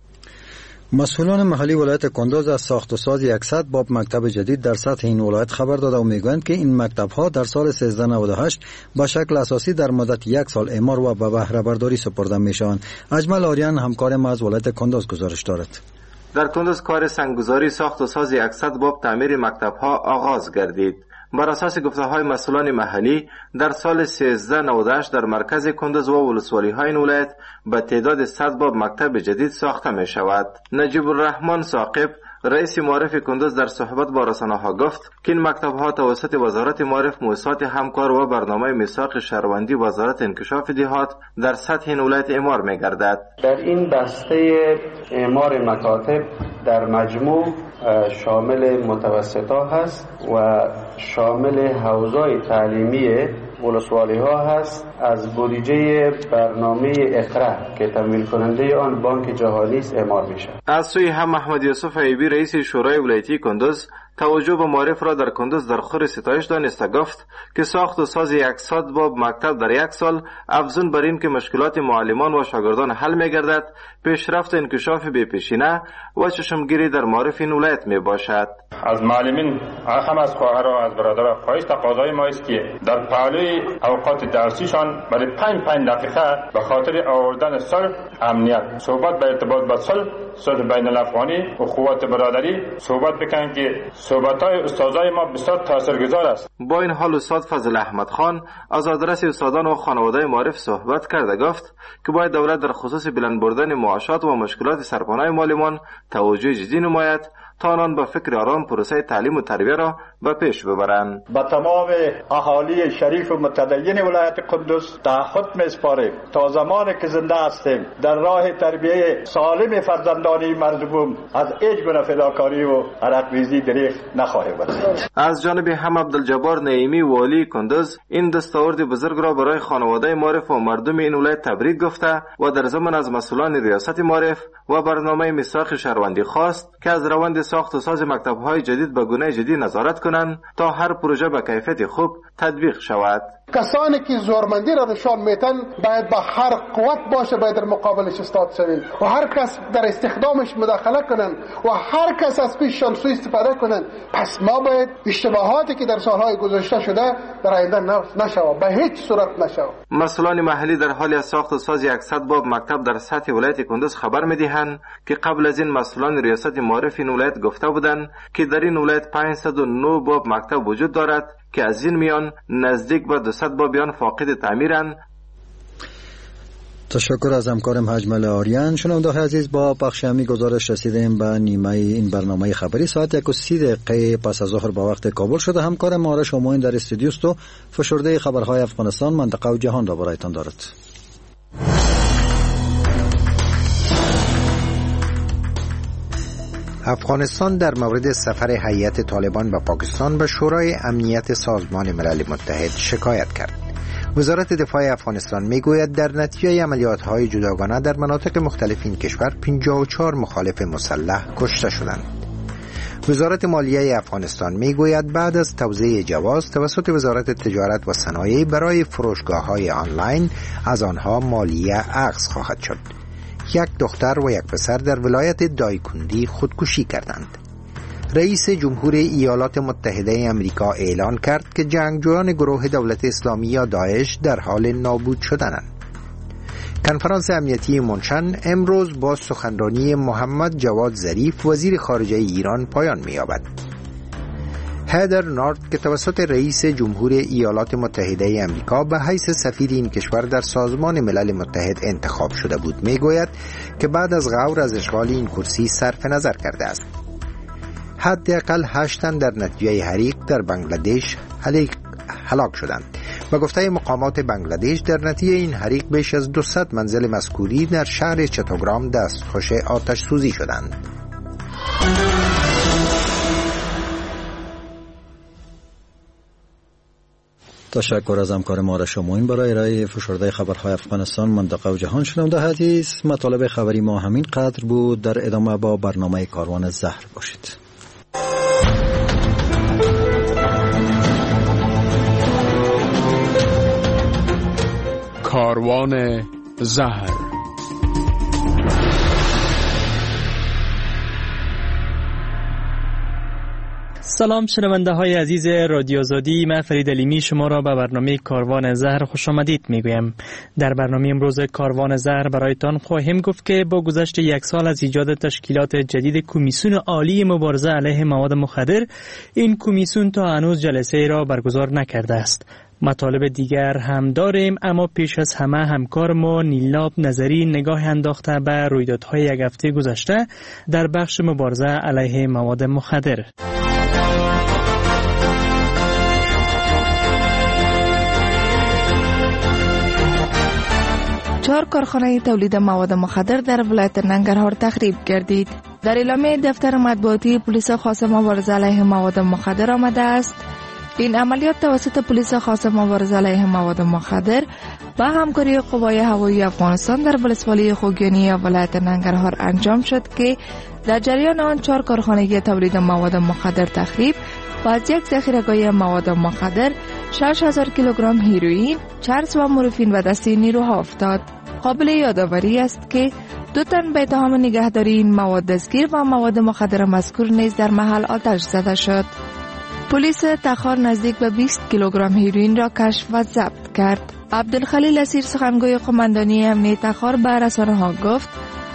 Speaker 2: مسئولان محلی ولایت کندوز از ساخت و ساز یکصد باب مکتب جدید در سطح این ولایت خبر داده و میگویند که این مکتب‌ها در سال سیزده نود و هشت با شکل اساسی در مدت یک سال اعمار و به بهره برداری سپرده میشوند. اجمل آریان همکار ما از ولایت کندوز گزارش دارد.
Speaker 16: در کندوز کار سنگگذاری ساخت و ساز یکصد باب تعمیر مکتب‌ها آغاز گردید. بر اساس گفته‌های مسئولان محلی در سال سیزده نود و هشت در مرکز کندوز و ولسوالی‌های این ولایت به تعداد صد باب مکتب جدید ساخته می شود. نجیب الرحمن ثاقب رئیس معارف کندوز در صحبت با رسانه‌ها گفت که این مکتب‌ها توسط وزارت معارف، مؤسسات همکار و برنامه میثاق شهروندی وزارت انکشاف دهات در سطح این ولایت اعمار می‌گردد.
Speaker 17: در این بسته اعمار مکاتب در مجموع شامل متوسطا هست و شامل حوزه‌های تعلیمی ولسوالی ها هست. از بودجه برنامه اقرا که تمویل کننده آن بانک جهانی است اعمار میشه.
Speaker 16: از سوی هم محمد یوسف ایوبی رئیس شورای ولایتی کندوز توجه به معارف را در کندوز در خور ستایش دانسته گفت که ساخت و ساز یکصد باب مکتب در یک سال افزون بر این که مشکلات معلمان و شاگردان حل می‌گردد، پیشرفت انکشاف بی‌پیشینه و چشمگیری در معارف این ولایت میباشد.
Speaker 18: از معلمین هم از خواهر و از برادر خواهش تقاضای ما است که در پهلوی اوقات درسیشان برای پنج پنج دقیقه به خاطر آوردن صلح، امنیت، صحبت به ارتباط با صلح صلح بین الافغانی و قوات برادری صحبت بکنن که صحبت‌های استادای ما بسیار تاثیرگذار است.
Speaker 16: با این حال استاد فضل احمد خان از آدرس استادان و خانواده معارف صحبت کرده گفت که باید دولت در خصوص بلند بردن معاشات و مشکلات سرپناه معلمان توجه جدی نماید تا آنان با فکر آرام پروسه تعلیم و تربیه را به پیش ببرند.
Speaker 19: با تمام اهالی شریف و متدین ولایت قدس تعهد می‌سپاریم تا زمانی که زنده هستیم در راه تربیه سالم فرزندان مظلوم از هیچ گونه فداکاری و عرق‌ریزی دریغ نخواهیم بود.
Speaker 16: از جانب هم عبدالجبار نعیمی والی کندز این دستاورد بزرگ را برای خانواده معارف و مردم این ولایت تبریک گفته و در ضمن از مسئولان ریاست معارف و برنامه میثاق شهروندی خواست که از روند ساخت و ساز مکتب‌های جدید به گونه جدی نظارت کنند تا هر پروژه به کیفیت خوب تطبیق شود.
Speaker 20: کسانی که زورمندی را نشان میتن باید با هر قوت باشه، باید در مقابلش استاد شویم و هر کس در استخدامش مداخله کنن و هر کس از پیششان سوء استفاده کنن. پس ما باید اشتباهاتی که در سالهای گذشته شده در آینده نشود، به هیچ صورت نشود.
Speaker 16: مسئولان محلی در حال از ساخت و ساز صد باب مکتب در سطح ولایت کندز خبر می‌دهند که قبل از این مسئولان ریاست معارف این ولایت گفته بودند که در این ولایت پانصد و نه باب مکتب وجود دارد که از این میان نزدیک به دویست بابیان فاقد تعمیرند.
Speaker 2: تشکر از همکارم حجمل آریان. شنونده عزیز، با بخش همی گزارش رسیدیم به نیمه این برنامه خبری. ساعت یک و سی دقیقه پس از ظهر با وقت کابل شده. همکارم آرش اموین در استودیو است و فشرده خبرهای افغانستان، منطقه و جهان را برایتان دارد.
Speaker 3: افغانستان در مورد سفر هیئت طالبان به پاکستان به شورای امنیت سازمان ملل متحد شکایت کرد. وزارت دفاع افغانستان میگوید در نتیجه عملیات‌های جداگانه در مناطق مختلف این کشور پنجاه و چهار مخالف مسلح کشته شدند. وزارت مالیه افغانستان میگوید بعد از توزیع جواز توسط وزارت تجارت و صنایع برای فروشگاه‌های آنلاین از آنها مالیه اخذ خواهد شد. یک دختر و یک پسر در ولایت دایکندی خودکشی کردند. رئیس جمهور ایالات متحده آمریکا اعلان کرد که جنگجویان گروه دولت اسلامی یا داعش در حال نابود شدنند. کنفرانس امنیتی منشن امروز با سخنرانی محمد جواد ظریف وزیر خارجه ایران پایان می‌یابد. هدر نارت که توسط رئیس جمهور ایالات متحده آمریکا به حیث سفیر این کشور در سازمان ملل متحد انتخاب شده بود میگوید که بعد از غور از اشغال این کرسی صرف نظر کرده است. حداقل هشت تن در نتیجه حریق در بنگلادش هلاک شدند. به گفته مقامات بنگلادش در نتیجه این حریق بیش از دویست منزل مذکوری در شهر چتوگرام دستخوش آتش سوزی شدند.
Speaker 2: تشکر از همکار ما آرش اموین برای ارائه فشرده خبرهای افغانستان، منطقه و جهان. شنونده عزیز، مطالب خبری ما همین قدر بود. در ادامه با برنامه کاروان زهر باشید.
Speaker 1: کاروان زهر.
Speaker 21: سلام شنونده های عزیز رادیو آزادی، من فرید علیمی شما را به برنامه کاروان زهر خوش آمدید میگویم. در برنامه امروز کاروان زهر برایتان خواهیم گفت که با گذشت یک سال از ایجاد تشکیلات جدید کمیسیون عالی مبارزه علیه مواد مخدر، این کمیسیون تا هنوز جلسه را برگزار نکرده است. مطالب دیگر هم داریم، اما پیش از همه همکار ما نیلاب نظری نگاه انداخته به رویدادهای یک هفته گذشته در بخش مبارزه علیه مواد مخدر.
Speaker 22: چهار کارخانه تولید مواد مخدر در ولایت ننگرهار تخریب گردید. در اعلامیه دفتر مطبوعاتی پلیس خاص مبارزه علیه مواد مخدر آمده است این عملیات توسط پلیس خاص مبارزه علیه مواد مخدر با همکاری قوای هوایی افغانستان در ولسوالی خوگیانی ولایت ننگرهار انجام شد که در جریان آن چهار کارخانه تولید مواد مخدر تخریب و از یک ذخیره‌گاه مواد مخدر شش هزار کیلوگرم هیروئین، چرس و مورفین به دست نیروها افتاد. قابل یادآوری است که دو تن به اتهام نگهداری این مواد دستگیر و مواد مخدر مذکور نیز در محل آتش زده شد. پلیس تخار نزدیک به بیست کیلوگرم هیروئین را کشف و ضبط کرد. عبدالخلیل اسیر سخنگوی قماندانی امنیت تخار به رسانه‌ها گفت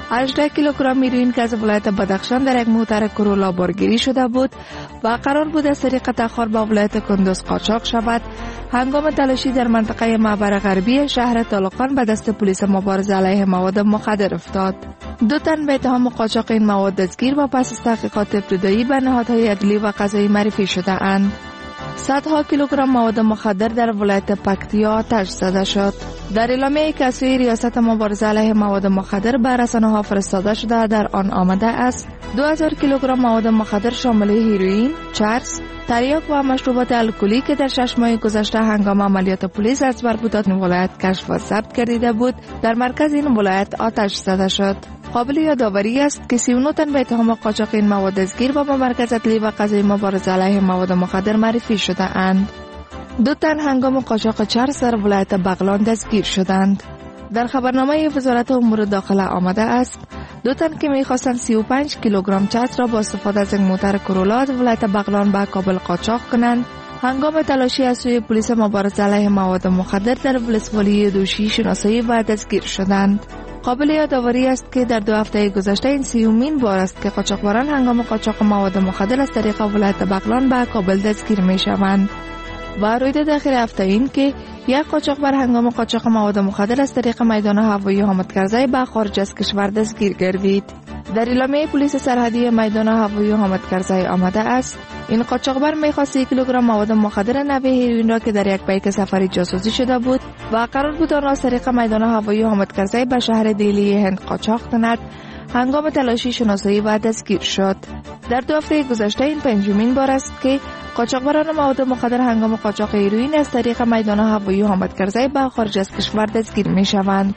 Speaker 22: هجده کیلوگرم هیروئین که از ولایت بدخشان در یک موتر کرولا بارگیری شده بود و قرار بود از طریق تخار با ولایت کندوز قاچاق شود، هنگام تلاشی در منطقه معبر غربی شهر طالقان به دست پلیس مبارزه علیه مواد مخدر افتاد. دو تن به اتهام قاچاق این مواد دستگیر و پس از تحقیقات ابتدایی به نهادهای عدلی و قضایی معرفی شده اند. صدها کیلوگرم مواد مخدر در ولایت پکتیا آتش زده شد. در اعلامیه‌ای که از سوی ریاست مبارزه علیه مواد مخدر به رسانه‌ها فرستاده شده در آن آمده است دو هزار کیلوگرم مواد مخدر شامل هیروئین، چرس، تریاک و مشروبات الکلی که در شش ماه گذشته هنگام عملیات پلیس از بربودات ولایت کشف و ضبط گردیده بود در مرکز این ولایت آتش زده شد. قابل یادآوری است که سی و نه تن به اتهام قاچاق این مواد دستگیر و به مرکز عدلی و قضایی مبارزه علیه مواد مخدر معرفی شده اند. دو تن هنگام قاچاق چرس در ولایت بغلان دستگیر شدند. در خبرنامه وزارت امور داخله آمده است دو تن که می‌خواستند سی و پنج کیلوگرم چرس را با استفاده از یک موتر کرولا از ولایت بغلان به کابل قاچاق کنند، هنگام تلاشی از سوی پلیس مبارزه علیه مواد مخدر در ولسوالی دوشی شناسایی و دستگیر شدند. قابل یادآوری است که در دو هفته گذشته این سیومین بار است که قاچاقبران هنگام قاچاق مواد مخدر از طریق ولایت بغلان به کابل دستگیر می‌شوند. و رویداد اخیر هفته این که یک قاچاقبر هنگام قاچاق مواد مخدر از طریق میدان هوایی حامد کرزی به خارج از کشور دستگیر گردید. در اعلامیه پلیس سرحدی میدان هوایی حامد کرزی آمده است این قاچاقبر می‌خواست یک کیلوگرم مواد مخدر نوع هیروئین را که در یک بیک سفری جاسوسی شده بود و قرار بود آن را از طریق میدان هوایی حامد کرزی به شهر دیلی هند قاچاق کند، هنگام تلاشی شناسایی و دستگیر شد. در دو هفته گذشته این پنجمین بار است که قاچاقبران مواد مخدر هنگام قاچاق هیروئین از طریق میدان هوایی حامد کرزی به خارج از کشور دستگیر می‌شوند.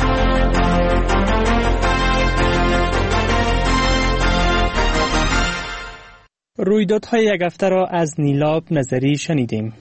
Speaker 21: رویدادهای یک هفته را از نیلاب نظری شنیدیم.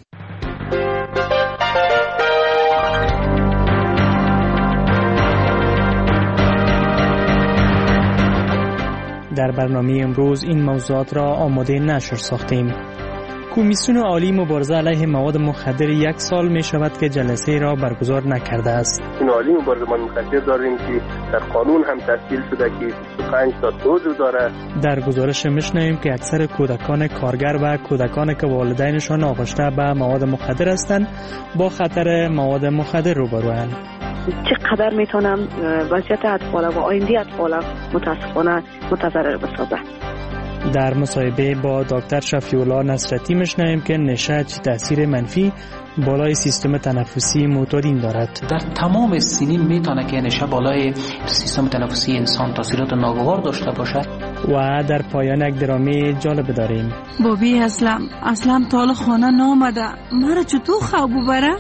Speaker 21: در برنامه امروز این موضوعات را آماده نشر ساختیم. کمیسیون عالی مبارزه علیه مواد مخدر یک سال می شود که جلسه را برگزار نکرده است.
Speaker 5: کمیسیون عالی مبارزه مواد مخدر داریم که در قانون هم تشکیل شده که بیست و پنج تا عضو داره.
Speaker 21: در گزارش میشنویم که اکثر کودکان کارگر و کودکان که والدینشان آغشته به مواد مخدر هستند با خطر مواد مخدر روبروند.
Speaker 4: چقدر میتونم وضعیت اطفال و آینده اطفال متاسفانه متضرر بسازه.
Speaker 21: در مصاحبه با دکتر شفیع‌الله نصرتی میشنویم که نشه چه تاثیر منفی بالای سیستم تنفسی معتادین دارد.
Speaker 7: در تمام سنین میتونه که نشه بالای سیستم تنفسی انسان تاثیرات ناگوار داشته باشد.
Speaker 21: و در پایان یک درامه جالب داریم.
Speaker 23: بابی اسلام اسلام تا خانه نامده مرا چطور خواب ببره؟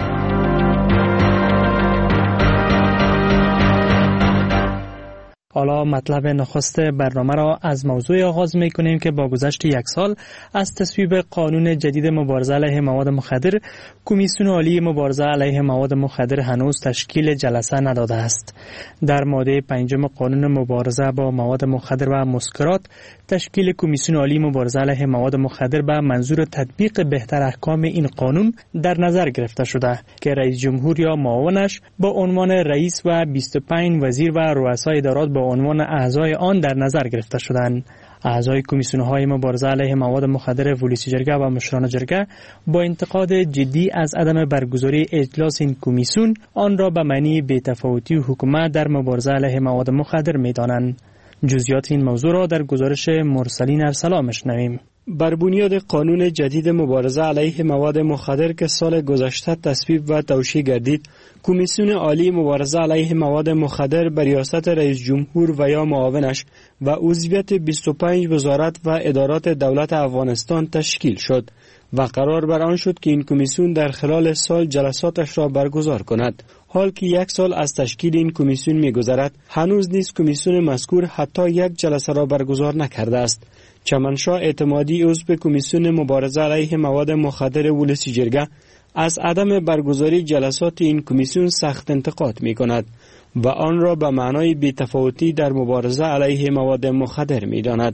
Speaker 21: حالا مطلب نخست برنامه را از موضوع آغاز می کنیم که با گذشت یک سال از تصویب قانون جدید مبارزه علیه مواد مخدر، کمیسیون عالی مبارزه علیه مواد مخدر هنوز تشکیل جلسه نداده است. در ماده پنجم قانون مبارزه با مواد مخدر و مسکرات، تشکیل کمیسیون عالی مبارزه علیه مواد مخدر به منظور تطبیق بهتر احکام این قانون در نظر گرفته شده که رئیس جمهور یا معاونش با عنوان رئیس و بیست و پنج وزیر و رؤسای ادارات با عنوان اعضای آن در نظر گرفته شدند. اعضای کمیسیون‌های مبارزه علیه مواد مخدر ولسی جرگه و مشران جرگه با انتقاد جدی از عدم برگزاری اجلاس این کمیسیون آن را به معنی بی‌تفاوتی حکومت در مبارزه علیه مواد مخدر می‌دانند. جزئیات این موضوع را در گزارش مرسلین ارسلا می‌شنویم.
Speaker 24: بر بنیاد قانون جدید مبارزه علیه مواد مخدر که سال گذشته تصویب و توشیح گردید، کمیسیون عالی مبارزه علیه مواد مخدر بر ریاست رئیس جمهور و یا معاونش و عضویت بیست و پنج وزارت و ادارات دولت افغانستان تشکیل شد و قرار بر آن شد که این کمیسیون در خلال سال جلساتش را برگزار کند. حال که یک سال از تشکیل این کمیسیون می‌گذرد، هنوز نیز کمیسیون مذکور حتی یک جلسه را برگزار نکرده است. چمنشاه اعتمادی عضو کمیسیون مبارزه علیه مواد مخدر ولسی جرگه از عدم برگزاری جلسات این کمیسیون سخت انتقاد می‌کند و آن را به معنای بی‌تفاوتی در مبارزه علیه مواد مخدر می‌داند.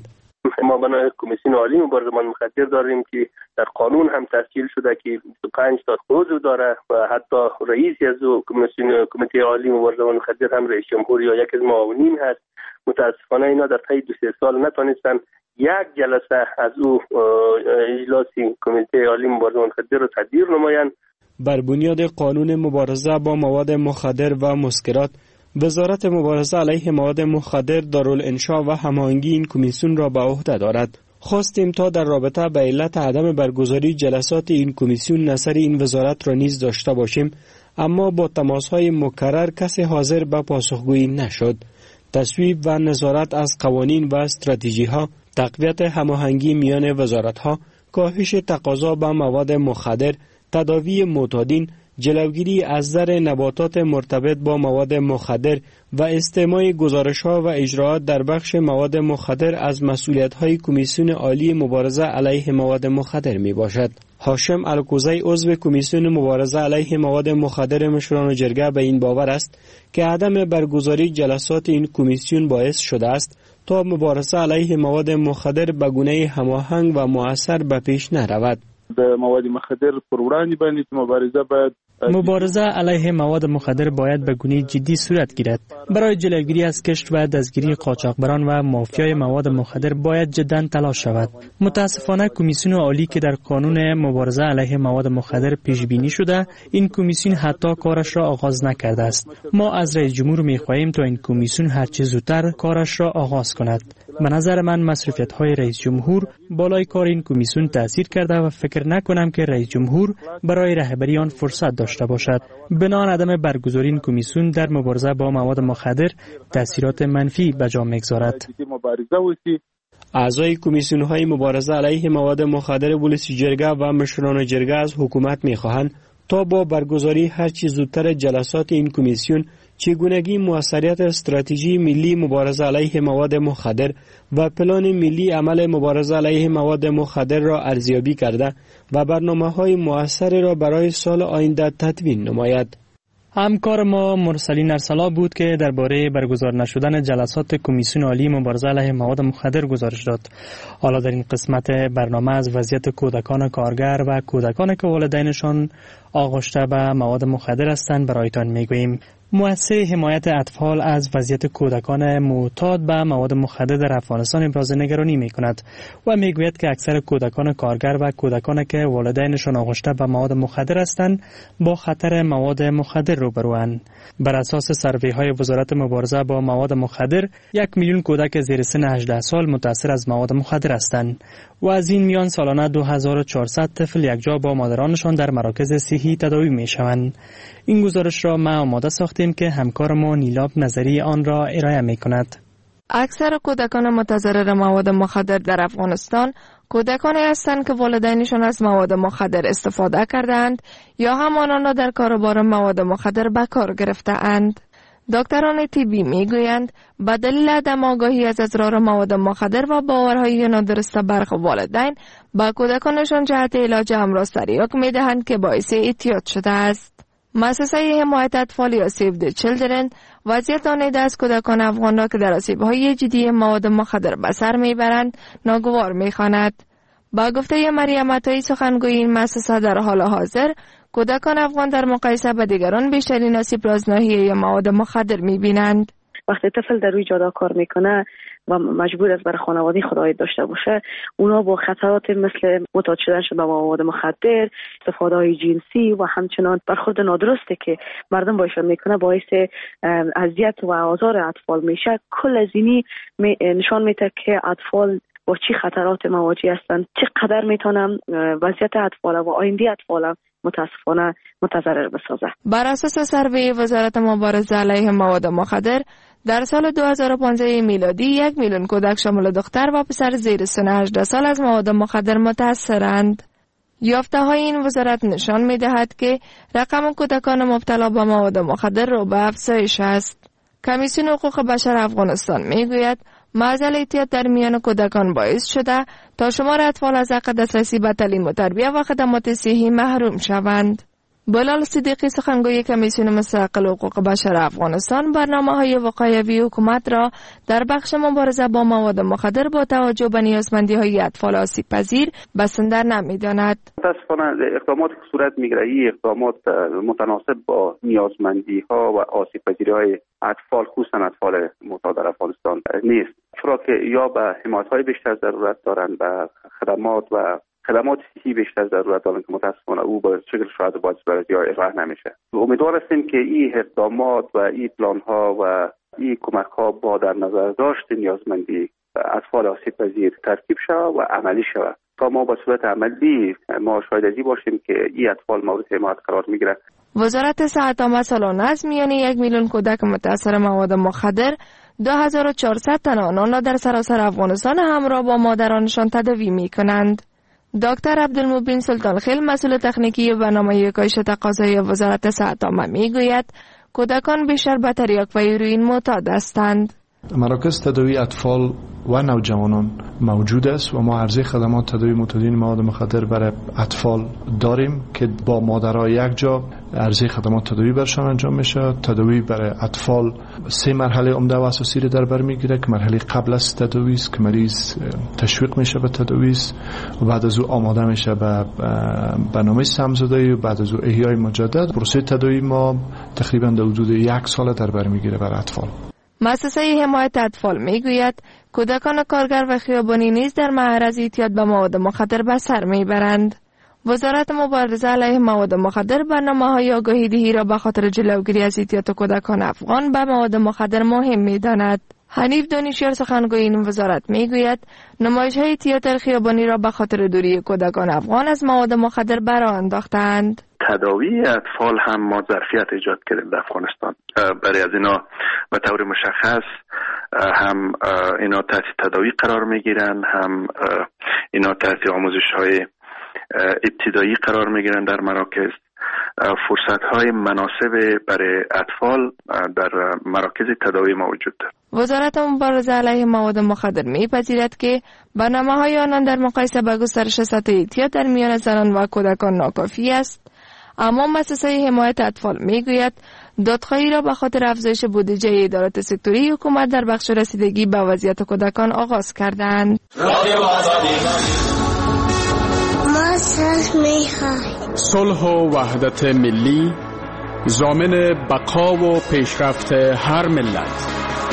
Speaker 6: ما بنا کمیسیون عالی مبارزه با مخدر داریم که در قانون هم تسجیل شده که بیست و پنج تا عضو داره و حتی رئیسی از کمیسیون کمیته عالی مبارزه با مخدر هم رئیس جمهور یا یک از معاونین هست. متاسفانه اینا در طی دو سه سال نتونستن یک جلسه از او اجلاسی کمیته عالی مبارزه با مخدر رو تدبیر نمایند.
Speaker 24: بر بنیاد قانون مبارزه با مواد مخدر و مسکرات، وزارت مبارزه علیه مواد مخدر دارالانشا و هماهنگی این کمیسیون را به عهده دارد. خواستیم تا در رابطه به علت عدم برگزاری جلسات این کمیسیون نظر این وزارت را نیز داشته باشیم، اما با تماس‌های مکرر کسی حاضر به پاسخگویی نشد. تصویب و نظارت از قوانین و استراتژی‌ها، تقویت هماهنگی میان وزارت‌ها، کاهش تقاضا به مواد مخدر، تداوی معتادین، جلوگیری از ضرر نباتات مرتبط با مواد مخدر و استماع گزارش‌ها و اجراءات در بخش مواد مخدر از مسئولیت‌های کمیسیون عالی مبارزه علیه مواد مخدر میباشد. هاشم الکوزی عضو کمیسیون مبارزه علیه مواد مخدر مشران جرگه به این باور است که عدم برگزاری جلسات این کمیسیون باعث شده است تا مبارزه علیه مواد مخدر به گونه هماهنگ و مؤثر به پیش نرود.
Speaker 8: د مواد مخدر پر وړاندې باندې مبارزه باید
Speaker 21: مبارزه علیه مواد مخدر باید به گونه جدی صورت گیرد. برای جلوگیری از کشت و دستگیری قاچاقبران و مافیای مواد مخدر باید جدا تلاش شود. متاسفانه کمیسیون عالی که در قانون مبارزه علیه مواد مخدر پیش بینی شده، این کمیسیون حتی کارش را آغاز نکرده است. ما از رئیس جمهور می‌خواهیم تا این کمیسیون هرچه زودتر کارش را آغاز کند. به نظر من مسئولیت‌های رئیس جمهور بالای کار این کمیسیون تاثیر کرده و فکر نکنم که رئیس جمهور برای رهبری آن فرصت داشته باشد. بنابراین عدم برگزاری این کمیسیون در مبارزه با مواد مخدر تاثیرات منفی به جا می‌گذارد.
Speaker 24: اعضای کمیسیون‌های مبارزه علیه مواد مخدر ولسی جرگه و مشران جرگه از حکومت می‌خواهند تا با برگزاری هر چه زودتر جلسات این کمیسیون چگونگی موثریت استراتژی ملی مبارزه علیه مواد مخدر و پلان ملی عمل مبارزه علیه مواد مخدر را ارزیابی کرده و برنامه‌های موثری را برای سال آینده تدوین نماید.
Speaker 21: همکار ما مرسلین ارسلا بود که درباره برگزار نشدن جلسات کمیسیون عالی مبارزه علیه مواد مخدر گزارش داد. حالا در این قسمت برنامه از وضعیت کودکان کارگر و کودکان که والدینشان آغشته به مواد مخدر هستند برایتان میگوییم. مؤسسه حمایت اطفال از وضعیت کودکان معتاد به مواد مخدر در افغانستان ابراز نگرانی می کند و می گوید که اکثر کودکان کارگر و کودکان که والدینشان آغشته به مواد مخدر هستند با خطر مواد مخدر روبروند. بر اساس سروی های وزارت مبارزه با مواد مخدر، یک میلیون کودک زیر سن هجده سال متاثر از مواد مخدر هستند و از این میان سالانه دو هزار و چهارصد طفل یکجا با مادرانشان در مراکز صحی تداوی می شوند. این گزارش را ما آماده ساختیم که همکار ما نیلاب نظری آن را ارائه می کند.
Speaker 22: اکثر کودکان متضرر مواد مخدر در افغانستان کودکانی هستند که والدینشان از مواد مخدر استفاده کردند یا هم آنان را در کاروبار مواد مخدر به کار گرفته‌اند. دکتران طبی میگویند به دلیل عدم آگاهی از اضرار مواد مخدر و باورهای نادرست برخی والدین به کودکانشان جهت علاج امراض تریاک میدهند که باعث اعتیاد شده است. مؤسسه حمایت اطفال یا سیو دی چیلدرن وضعیت آن از کودکان افغان را که در آسیب‌های جدی مواد مخدر به سر میبرند ناگوار میخواند. با گفته مریم عطایی سخنگوی این مؤسسه، در حال حاضر کودکان افغان در مقایسه با دیگران بیشترین آسیب را از ناحیه مواد مخدر میبینند.
Speaker 4: وقتی طفل در روی جاده کار میکنه و مجبور است برای خانواده خودآید داشته باشه، اونا با خطرات مثل معتاد شدن به مواد مخدر، استفاده های جنسی و همچنان برخورد نادرستی که مردم باشون میکنه باعث اذیت و آزار اطفال میشه. کل از اینی نشان میده که اطفال با چی خطرات مواجه هستند، چقدر میتونن وضعیت اطفال و آینده اطفال متاسفانه متضرر بسازه.
Speaker 22: بر اساس سروی وزارت مبارزه علیه مواد مخدر، در سال دو هزار و پانزده میلادی یک میلیون کودک شامل دختر و پسر زیر سن هجده سال از مواد مخدر متاثرند. یافته های این وزارت نشان می دهد که رقم کودکان مبتلا به مواد مخدر رو به افزایش است. کمیسیون حقوق بشر افغانستان می گوید معضل اعتیاد در میان کودکان باعث شده تا شمار اطفال از حق دسترسی به تعلیم و تربیت و خدمات صحی محروم شوند. بلال صدیقی سخنگوی کمیسیون مستقل حقوق بشر افغانستان برنامه‌های وقایوی حکومت را در بخش مبارزه با مواد مخدر با توجه به نیازمندی‌های اطفال آسیب پذیر بسنده نمی‌داند.
Speaker 9: متأسفانه اقدامات که صورت می‌گیرد این اقدامات متناسب با نیازمندی‌ها و آسیب پذیری‌های اطفال خصوصا اطفال معتاد در افغانستان نیست، چرا که یا به حمایت‌های بیشتر ضرورت دارند و خدمات و خدمات صحی بیشتر ضرورت دارن که متاسفانه او به شکل شاید باید برای ارائه نمیشه. امیدوار هستیم که این اقدامات و این پلان ها و این کمک ها با در نظر داشت نیازمندی اطفال آسیب پذیر ترتیب شود و عملی شود تا ما به صورت عملی ما شاهد ازی باشیم که این اطفال مورد حمایت قرار میگیره.
Speaker 22: وزارت صحت عامه سالانه از میان یک میلیون کودک متاثر مواد مخدر دو هزار و چهارصد تن آنان را در سراسر افغانستان همراه با مادرانشان تداوی میکنند. دکتر عبدالمبین سلطانخیل مسئول تکنیکی برنامه یکایش تقاضای وزارت صحت عامه میگوید کودکان بیشتر به تریاک و هیروئین معتاد هستند.
Speaker 1: مراکز تداوی اطفال و نوجوانان موجود است و ما عرضه خدمات تداوی معتادین مواد مخدر برای اطفال داریم که با مادرها یک جا عرضه خدمات تداوی برشان انجام میشه. تداوی برای اطفال سه مرحله عمده و اساسی را در بر میگیره که مرحله قبل از تداوی است که مریض تشویق میشه به تداوی و بعد از او آماده میشه به برنامه سمزدایی و بعد از او احیای مجدد. پروسه تداوی ما تقریبا در حدود یک سال در بر میگیره برای اطفال.
Speaker 22: مؤسسه حمایت اطفال میگوید کودکان کارگر و خیابانی نیز در معرض اعتیاد به مواد مخدر به سر میبرند. وزارت مبارزه علیه مواد مخدر برنامه‌های آگاهی دهی را به خاطر جلوگیری از اعتیاد کودکان افغان به مواد مخدر مهم می‌داند. حنیف دانشیار سخنگوی این وزارت میگوید نمایش‌های تئاتر خیابانی را به خاطر دوری کودکان افغان از مواد مخدر برآ انداختند.
Speaker 10: تداوی اطفال هم ما ظرفیت ایجاد کردیم در افغانستان. برای از اینا به طور مشخص هم اینا تحت تداوی قرار میگیرن، هم اینا تحت آموزش‌های ابتدایی قرار میگیرن در مراکز. فرصت‌های مناسب برای اطفال در مراکز تداوی موجود است.
Speaker 22: وزارت مبارزه علیه مواد مخدر می‌پذیرد که برنامه‌های آنان در مقایسه با گسترش سطح اعتیاد در میان زنان و کودکان ناکافی است، اما مؤسسه حمایت اطفال میگوید دادخواهی را به خاطر افزایش بودجه ادارات سکتوری حکومت در بخش رسیدگی به وضعیت کودکان آغاز کردند.
Speaker 11: ما صلح می‌خواهیم.
Speaker 1: صلح و وحدت ملی ضامن بقا و پیشرفت هر ملت.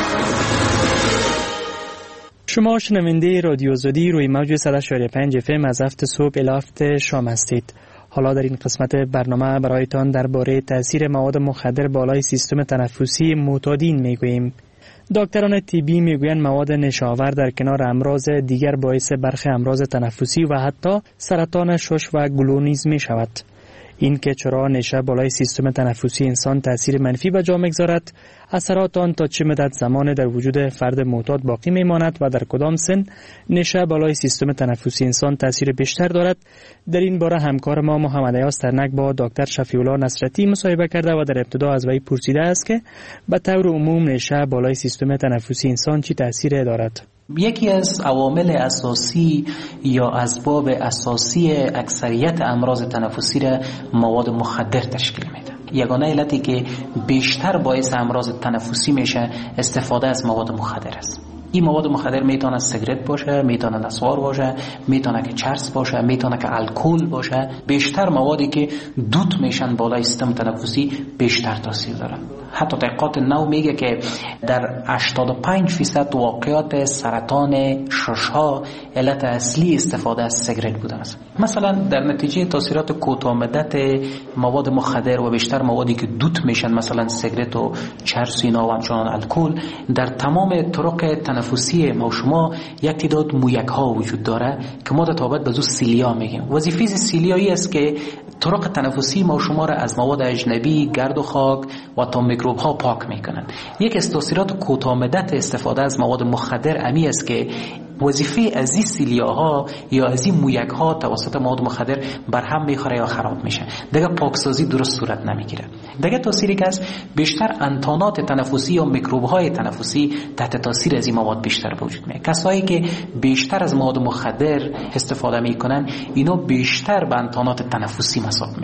Speaker 21: شما شنونده رادیو آزادی روی موج صد و شش و پنج اف ام از هفت صبح الی هفت شام هستید. حالا در این قسمت برنامه برایتان درباره تاثیر مواد مخدر بالای سیستم تنفسی معتادین میگوییم. دکتران طبی میگویند مواد نشاور در کنار امراض دیگر باعث برخی امراض تنفسی و حتی سرطان شش و گلو نیز می شود. این که چرا نشه بالای سیستم تنفسی انسان تاثیر منفی به جا میگذارد، اثرات آن تا چه مدت زمان در وجود فرد معتاد باقی میماند و در کدام سن نشه بالای سیستم تنفسی انسان تاثیر بیشتر دارد، در این باره همکار ما محمد ایاز ترنک با دکتر شفیعالله نصرتی مصاحبه کرده و در ابتدا از وی پرسیده است که به طور عموم نشه بالای سیستم تنفسی انسان چی تاثیر دارد.
Speaker 7: یکی از عوامل اساسی یا اسباب اساسی اکثریت امراض تنفسی را مواد مخدر تشکیل میده. یگانه علتی که بیشتر باعث امراض تنفسی میشه استفاده از مواد مخدر است. این مواد مخدر میتونه سیگرت باشه، میتونه نسوار باشه، میتونه که چرس باشه، میتونه که الکل باشه. بیشتر موادی که دود میشن بالای سیستم تنفسی بیشتر تاثیر دارن. حتی تحقیقات نو میگه که در هشتاد و پنج درصد واقعات سرطان ششها علت اصلی استفاده از سیگرت بوده است. مثلا در نتیجه تاثیرات کوتاه مدت مواد مخدر و بیشتر موادی که دود میشن مثلا سیگرت و چرس اینا و همچنان الکل، در تمام طرق تنفسی ما شما یک تعداد مویک ها وجود داره که ما تابعت به زو سیلیا میگیم. وظیفه سیلیایی است که طرق تنفسی ما شما را از مواد اجنبی، گرد و خاک و تا میکروب ها پاک میکنن. یک از تاثیرات کوتاه مدت استفاده از مواد مخدر امی است که وظیفه از این سیلیاها یا از این مویک ها توسط مواد مخدر برهم میخوره یا خراب میشه. دیگه پاکسازی درست صورت نمیگیره. دیگه تاثیری که از بیشتر انتانات تنفسی یا میکروب های تنفسی تحت تاثیر از این مواد بیشتر وجود میاد. کسایی که بیشتر از مواد مخدر استفاده میکنن اینا بیشتر به انتانات تنفسی مصاب میشن.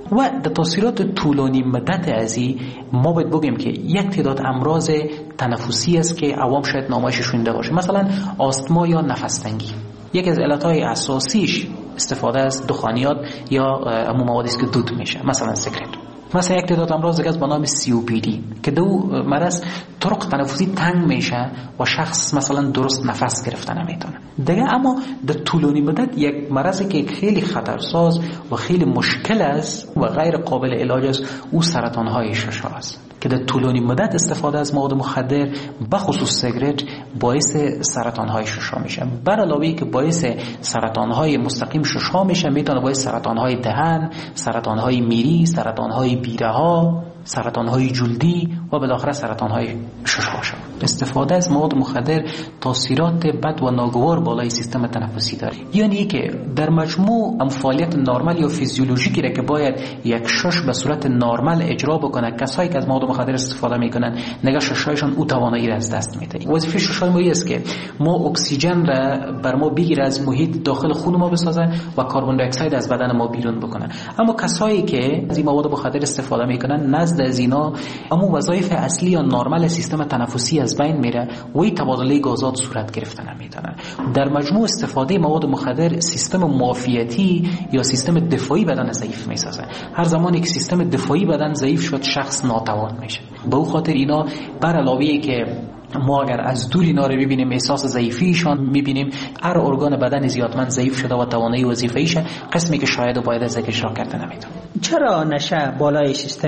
Speaker 7: و در تاثیرات طولانی مدت ازی ما باید بگیم که یک تعداد امراض تنفسی است که عوام شاید نامش شنیده باشه، مثلا آستما یا نفس تنگی. یکی از علتهای اساسیش استفاده از دخانیات یا امو موادی است که دود میشه، مثلا سیگارت. مثلا یک تعداد امراض دیگه با نام سی او پی دی که دو مرض طرق تنفسی تنگ میشه و شخص مثلا درست نفس گرفتن نمیتونه دیگه. اما در طولانی مدت یک مرضی که خیلی خطرساز و خیلی مشکل است و غیر قابل علاج است، او سرطان های ششم است که در طولانی مدت استفاده از مواد مخدر به خصوص سیگارت باعث سرطان های ششم میشه. بر علاوه که باعث سرطان های مستقیم ششم میشه، میتونه باعث سرطان های دهن، سرطان های میری، سرطان های بیره ها، سرطان های جلدی و بالاخره سرطان های ششم شد. استفاده از مواد مخدر تاثیرات بد و ناگوار بالای سیستم تنفسی داره. یعنی که در مجموع هم فعالیت نرمال یا فیزیولوژیکی را که باید یک شش به صورت نرمال اجرا بکنه، کسایی که از مواد مخدر استفاده میکنن نگاه ششایشان او توانایی را از دست میده. وظیفه ششای ما است که ما اکسیژن را بر ما بگیره، از محیط داخل خون ما بسازه و کربن دی اکساید از بدن ما بیرون بکنه. اما کسایی که از این مواد مخدر استفاده میکنن نزد از اینا اما وظایف اصلی یا نرمال سیستم تنفسی از بین میره و این تبادله گازات صورت گرفتن نمیتونه. در مجموع استفاده مواد مخدر سیستم معافیتی یا سیستم دفاعی بدن ضعیف میسازه. هر زمانی که سیستم دفاعی بدن ضعیف شد، شخص ناتوان میشه. به او خاطر اینا بر علاوه که ما اگر از دور اینا رو ببینیم احساس ضعیفیشان میبینیم، هر ارگان بدن زیادمند ضعیف شده و توانایی وظیفه‌ایش قسمی که شاید و باید از اجرا کرده نمیتونه.
Speaker 12: چرا نشه بالای سیستم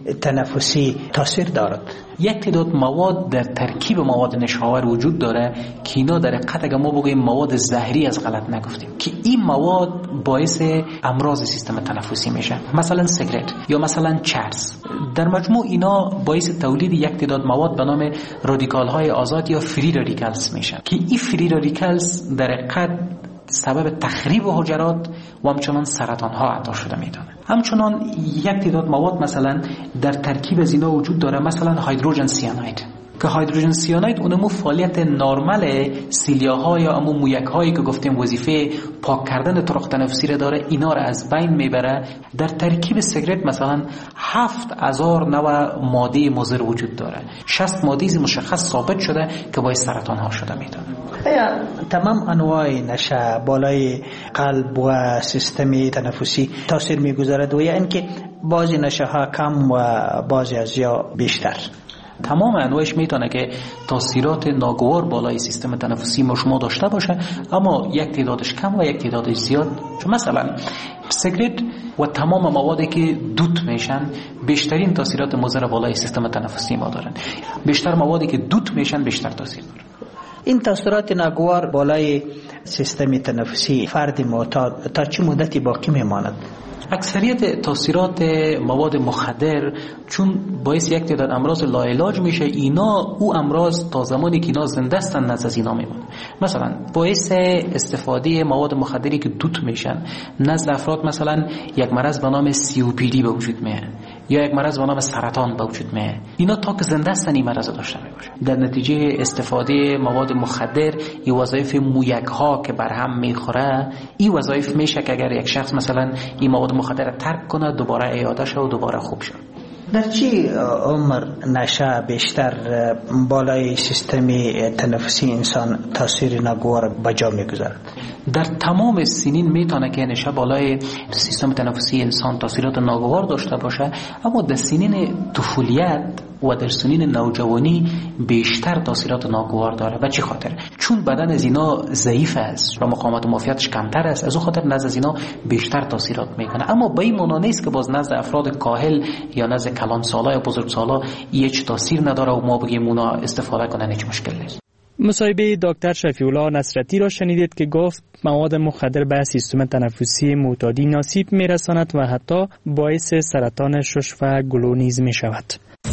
Speaker 12: تنفسی تاثیر دارد؟
Speaker 7: یک تعداد مواد در ترکیب مواد نشاور وجود داره که اینا در حقیقت اگه ما بگیم مواد زهری از غلط نگفتیم که این مواد باعث امراض سیستم تنفسی میشه، مثلا سیگارت یا مثلا چرس. در مجموع اینا باعث تولید یک تعداد مواد به نام رادیکال های آزاد یا فری رادیکالز میشن که این فری رادیکالز در حقیقت سبب تخریب حجرات و همچنان سرطان ها عطا شده میتونه. همچنان یک تعداد مواد مثلا در ترکیب از اینا وجود داره، مثلا هیدروژن سیاناید که هیدروژن سیاناید اونمو فعالیت نرمال سیلیاها یا امو مویک هایی که گفتیم وظیفه پاک کردن طرق تنفسی را داره، اینا را از بین میبره. در ترکیب سیگارت مثلا هفت هزار نوع ماده مضر وجود داره، شصت ماده مشخص ثابت شده که باعث سرطان ها شده میتونه.
Speaker 12: آیا تمام انواع نشه بالای قلب و سیستم تنفسی تاثیر میگذارد و یا اینکه بعضی نشه ها کم و بعضی از یا بیشتر؟
Speaker 7: تمام انواعش میتونه که تاثیرات ناگوار بالای سیستم تنفسی ما شما داشته باشه، اما یک تعدادش کم و یک تعدادش زیاد. چون مثلا سیگارت و تمام موادی که دود میشن بیشترین تاثیرات مضر بالای سیستم تنفسی ما دارن. بیشتر موادی که دود میشن بیشتر تاثیر دارن.
Speaker 12: این تاثیرات ناگوار بالای سیستم تنفسی فرد معتاد تا چه مدتی باقی میماند؟
Speaker 7: اکثریت تاثیرات مواد مخدر چون باعث یک تعداد امراض لاعلاج میشه، اینا او امراض تا زمانی که اینا زنده هستن نزد از اینا میمونه. مثلا باعث استفاده مواد مخدری که دود میشن نزد افراد مثلا یک مرض به نام سی او پی دی به وجود میاد یا یک مرض به نام سرطان به وجود میاد. اینا تا که زنده هستن این مرض داشته میباشه. در نتیجه استفاده مواد مخدر این وظایف مویک ها که بر هم میخوره، این وظایف میشه که اگر یک شخص مثلا این مواد مخدر ترک کنه دوباره اعاده شه و دوباره خوب شه.
Speaker 12: در چی عمر نشه بیشتر بالای سیستم تنفسی انسان تاثیر ناگوار بجا میگذارد؟
Speaker 7: در تمام سنین میتونه که نشه بالای سیستم تنفسی انسان تاثیرات ناگوار داشته باشه، اما در سنین طفولیت و در سنین نوجوانی بیشتر تاثیرات ناگوار داره. به چه خاطر؟ چون بدن از اینا ضعیف است و مقاومت معافیتش کمتر است، از اون خاطر نزد از اینا بیشتر تاثیرات میکنه. اما به این معنا نیست که باز نزد افراد کاهل یا نزد کلان سالا یا بزرگ سالا هیچ تاثیر نداره و ما بگیم اونا استفاده کنن هیچ مشکل نیست.
Speaker 21: مصاحبه دکتر شفیع الله نصرتی را شنیدید که گفت مواد مخدر به سیستم تنفسی معتادی آسیب میرساند و حتی باعث سرطان شش و گلو نیز میشود.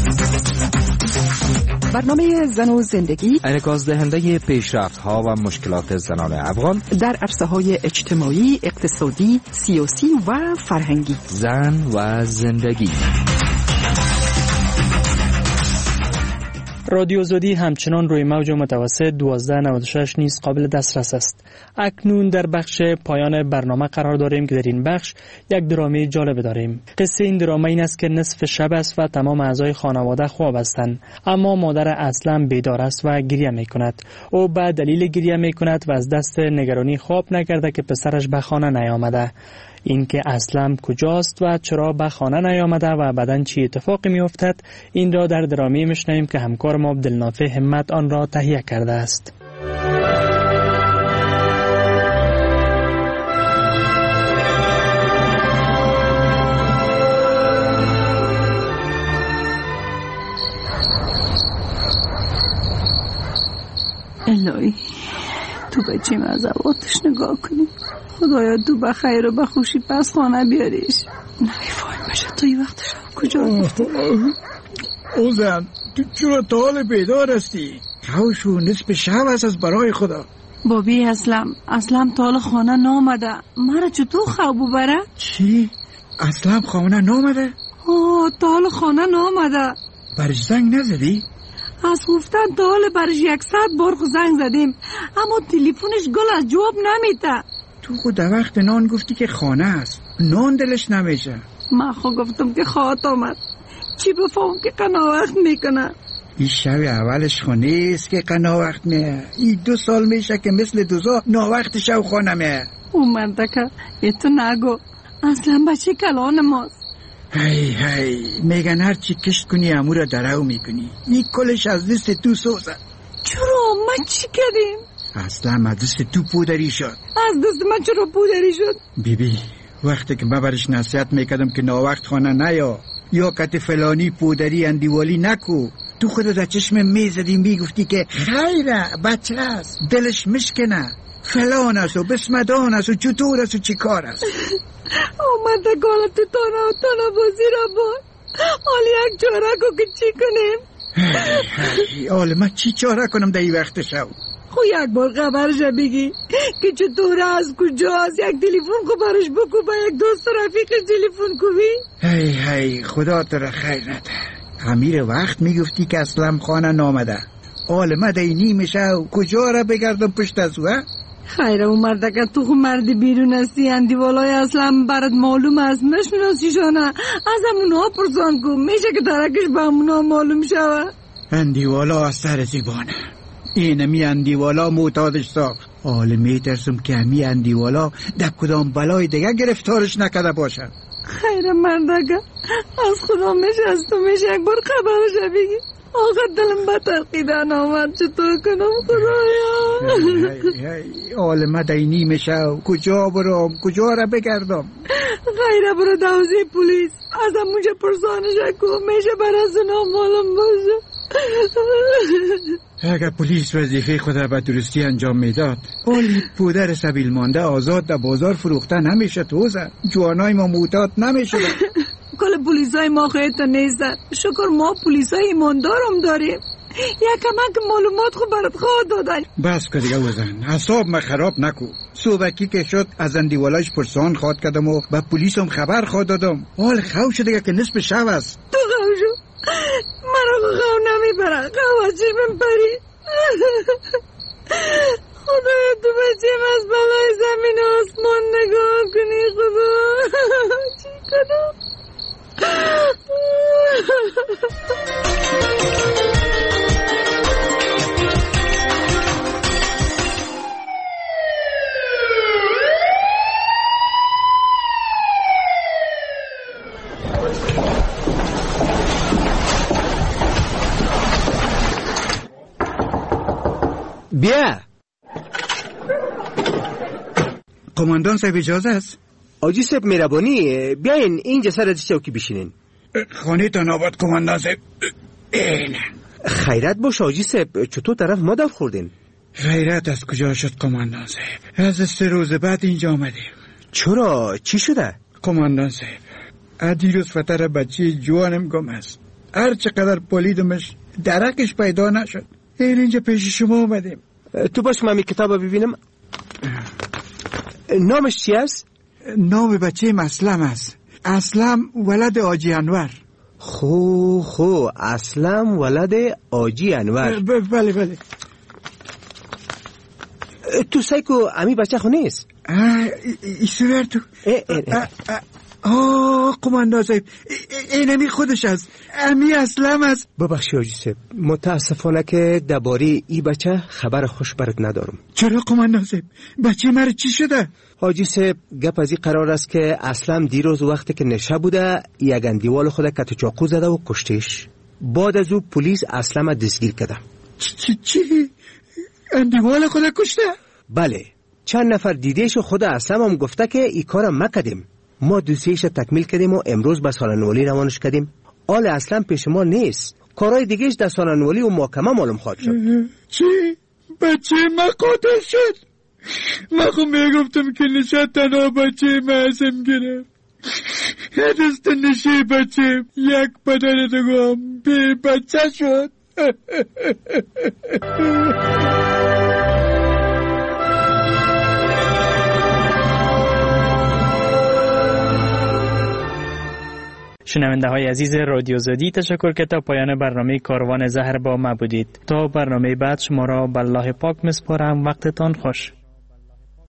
Speaker 13: برنامه زن و زندگی
Speaker 3: انعکاس دهنده پیشرفت‌ها و مشکلات زنان افغان
Speaker 13: در عرصه‌های اجتماعی، اقتصادی، سیاسی و فرهنگی.
Speaker 3: زن و زندگی.
Speaker 21: رادیو آزادی همچنان روی موج متوسط دوازده نود و شش نیز قابل دسترس است. اکنون در بخش پایان برنامه قرار داریم که در این بخش یک درامه جالب داریم. قصه این درامه این است که نصف شب است و تمام اعضای خانواده خواب هستند، اما مادر اسلم بیدار است و گریه می کند. او به دلیل گریه می کند و از دست نگرانی خواب نکرده که پسرش به خانه نیامده. اینکه اسلم کجاست و چرا به خانه نیامده و بعداً چی اتفاقی می افتد، این را در درامی میشنویم که همکار ما عبدالنافع همت آن را تهیه کرده است.
Speaker 23: الهی تو بچه من از عواتش نگاه کنی، خدایا تو به خیر و به خوشی پس خانه بیاریش. نمیفایم بشه تو این وقت شب کجا رفتی؟
Speaker 14: او زن تو چرا تا حال بیدار هستی؟ خوشو نصف شب است از برای خدا.
Speaker 23: بابی اسلم اسلم تا حال خانه نامده، مرا چطور خواب بره؟
Speaker 14: چی؟ اسلم خانه نامده؟
Speaker 23: آه تا حال خانه نامده.
Speaker 14: برش زنگ نزدی؟
Speaker 23: از گفتن تا حال برش یکصد بار خو زنگ زدیم اما تلفنش گل از جواب نمیده.
Speaker 14: تو خود در وقت نان گفتی که خانه است، نان دلش نمیشه.
Speaker 23: من خود گفتم که خواهد آمد، چی بفهم که قناوقت میکنه.
Speaker 14: این شب اولش خانه است که قناوقت میه، این دو سال میشه که مثل دوزا ناوقت شب خانه میه.
Speaker 23: اون منطقه یه تو نگو، اصلا بچه کلان ماست.
Speaker 14: هی هی میگن هر چی کشت کنی امو را درو میکنی، این کلش از دست تو سوزه.
Speaker 23: چرا ما چی کردیم؟
Speaker 14: اصلا از دست تو پودری شد.
Speaker 23: از دست من چرا پودری شد؟
Speaker 14: بی بی وقتی که من برش نصیحت میکردم که ناوقت خانه نیا یا کت فلانی پودری اندیوالی نکو، تو خودت از چشم میزدی میگفتی که خیره بچه است دلش مشکنه، فلان است و بسمدان است و چطور است و چی کار است.
Speaker 23: اومد گالا تو تانا و تانا بازی را بود. حالی یک چاره کو که چی کنیم؟
Speaker 14: حالا من چی چاره کنم در این وقت شب؟
Speaker 23: خو یک بار خبرش بگی که چطور از کجاست، یک تلفن خو برش بکو، با یک دوست رفیقش تلفن کوی.
Speaker 14: هی هی خدا تو را خیر نده. امیر وقت میگفتی که اسلم خانه نامده، حالا من در این نیمه شب کجا را بگردم پشت از او؟
Speaker 23: خیره اون مرده که تو خو مرد بیرون هستی، اندیوالای اسلم برات معلوم است، نشناسیشانه، از همونها پرسان کن، میشه که درکش به همونها معلوم شود.
Speaker 14: اندیوالا از سر زیبانه، این می اندیوالا معتادش ساخت. حالا میترسم که همی اندیوالا در کدام بلای دیگه گرفتارش نکده باشد.
Speaker 23: خیره مردگه از خدا میشه از تو میشه یک بار خبرش بگی. آقا دلم به ترقیدن آمد، چطور کنم خدایا؟
Speaker 14: حالا من در نیمه شب کجا برم، کجا را بگردم؟
Speaker 23: غیره برو دوزی پولیس، از همونجا پرسانش کن، میشه برای اونا معلوم باشه.
Speaker 14: اگر پلیس وظیفه خود را به درستی انجام میداد، حالی پودر سبیل مانده آزاد در بازار فروخته نمیشه. توزه جوانای ما معتاد نمیشه.
Speaker 23: کل پلیسای ما خیلی نیستن، شکر ما پلیسای ایماندارم داریم، یک کمک معلومات خود برات خواه دادن.
Speaker 14: بس که دیگه وزن حساب ما خراب نکو. صوبکی که شد از اندیوالاش پرسان خواد کردم و به پلیس هم خبر خواد دادم. حال خو شده که نصف شب است.
Speaker 23: تو خو شو منو خو نمیبره، خو از چشمم پری. خدایا تو بچیم از بالای زمین و آسمان نگاه کنی خدا. چی کنم؟
Speaker 14: بیا. قماندان صاحب اجازه است؟
Speaker 15: آجی صاحب مهربانی بیاین اینجا سر از چوکی بشینین.
Speaker 14: خانه تا ناباد قماندان صاحب. این
Speaker 15: خیرت باشه آجی صاحب، چطور طرف ما دف خوردین؟
Speaker 14: خیرت از کجا شد قماندان صاحب؟ از سه روز بعد اینجا آمدیم.
Speaker 15: چرا؟ چی شده؟
Speaker 14: قماندان صاحب دیروز فتر بچه جوانم گم است، هر چقدر پلیدمش درکش پیدا نشد. این اینجا پیش شما آمدیم.
Speaker 15: تو باش من کتاب ببینم. نامش چی است؟
Speaker 14: نام بچه اسلم است. اسلم ولد آجی انور.
Speaker 15: خو خو اسلم ولد آجی انور.
Speaker 14: بله بله.
Speaker 15: تو سایکو امی بچه خو نیست؟
Speaker 14: ایسو بر تو. آه قماندان صاحب این امی خودش است، امی اسلم است.
Speaker 15: ببخشی حاجی صاحب، متاسفانه که درباره ای بچه خبر خوش برات ندارم.
Speaker 14: چرا قماندان صاحب؟ بچه مرا چی شده؟
Speaker 15: حاجی صاحب گپ از این قرار است که اسلم دیروز وقتی که نشه بوده یک اندیوال خود کت چاقو زده و کشتش. بعد از او پلیس اسلم دستگیر کرده.
Speaker 14: چی چی؟ اندیوال خود کشته؟
Speaker 15: بله، چند نفر دیدهش و خود اسلم هم گفته که این کارم مکدیم. ما دوسیش تکمیل کردیم و امروز به سالنولی روانش کردیم. آل اسلم پیش ما نیست، کارهای دیگهش در سالنولی و محکمه معلوم خواهد شد.
Speaker 14: چی؟ بچه ما قاتل شد؟ من خود میگفتم که نشه تنها بچه معصوم گرفت. دست نشه بچه یک پدر دیگه بی بچه شد.
Speaker 21: شنونده های عزیز رادیو زادی، تشکر که تا پایان برنامه کاروان زهر با ما بودید. تا برنامه بعد شما را به الله پاک میسپارم. وقتتان خوش.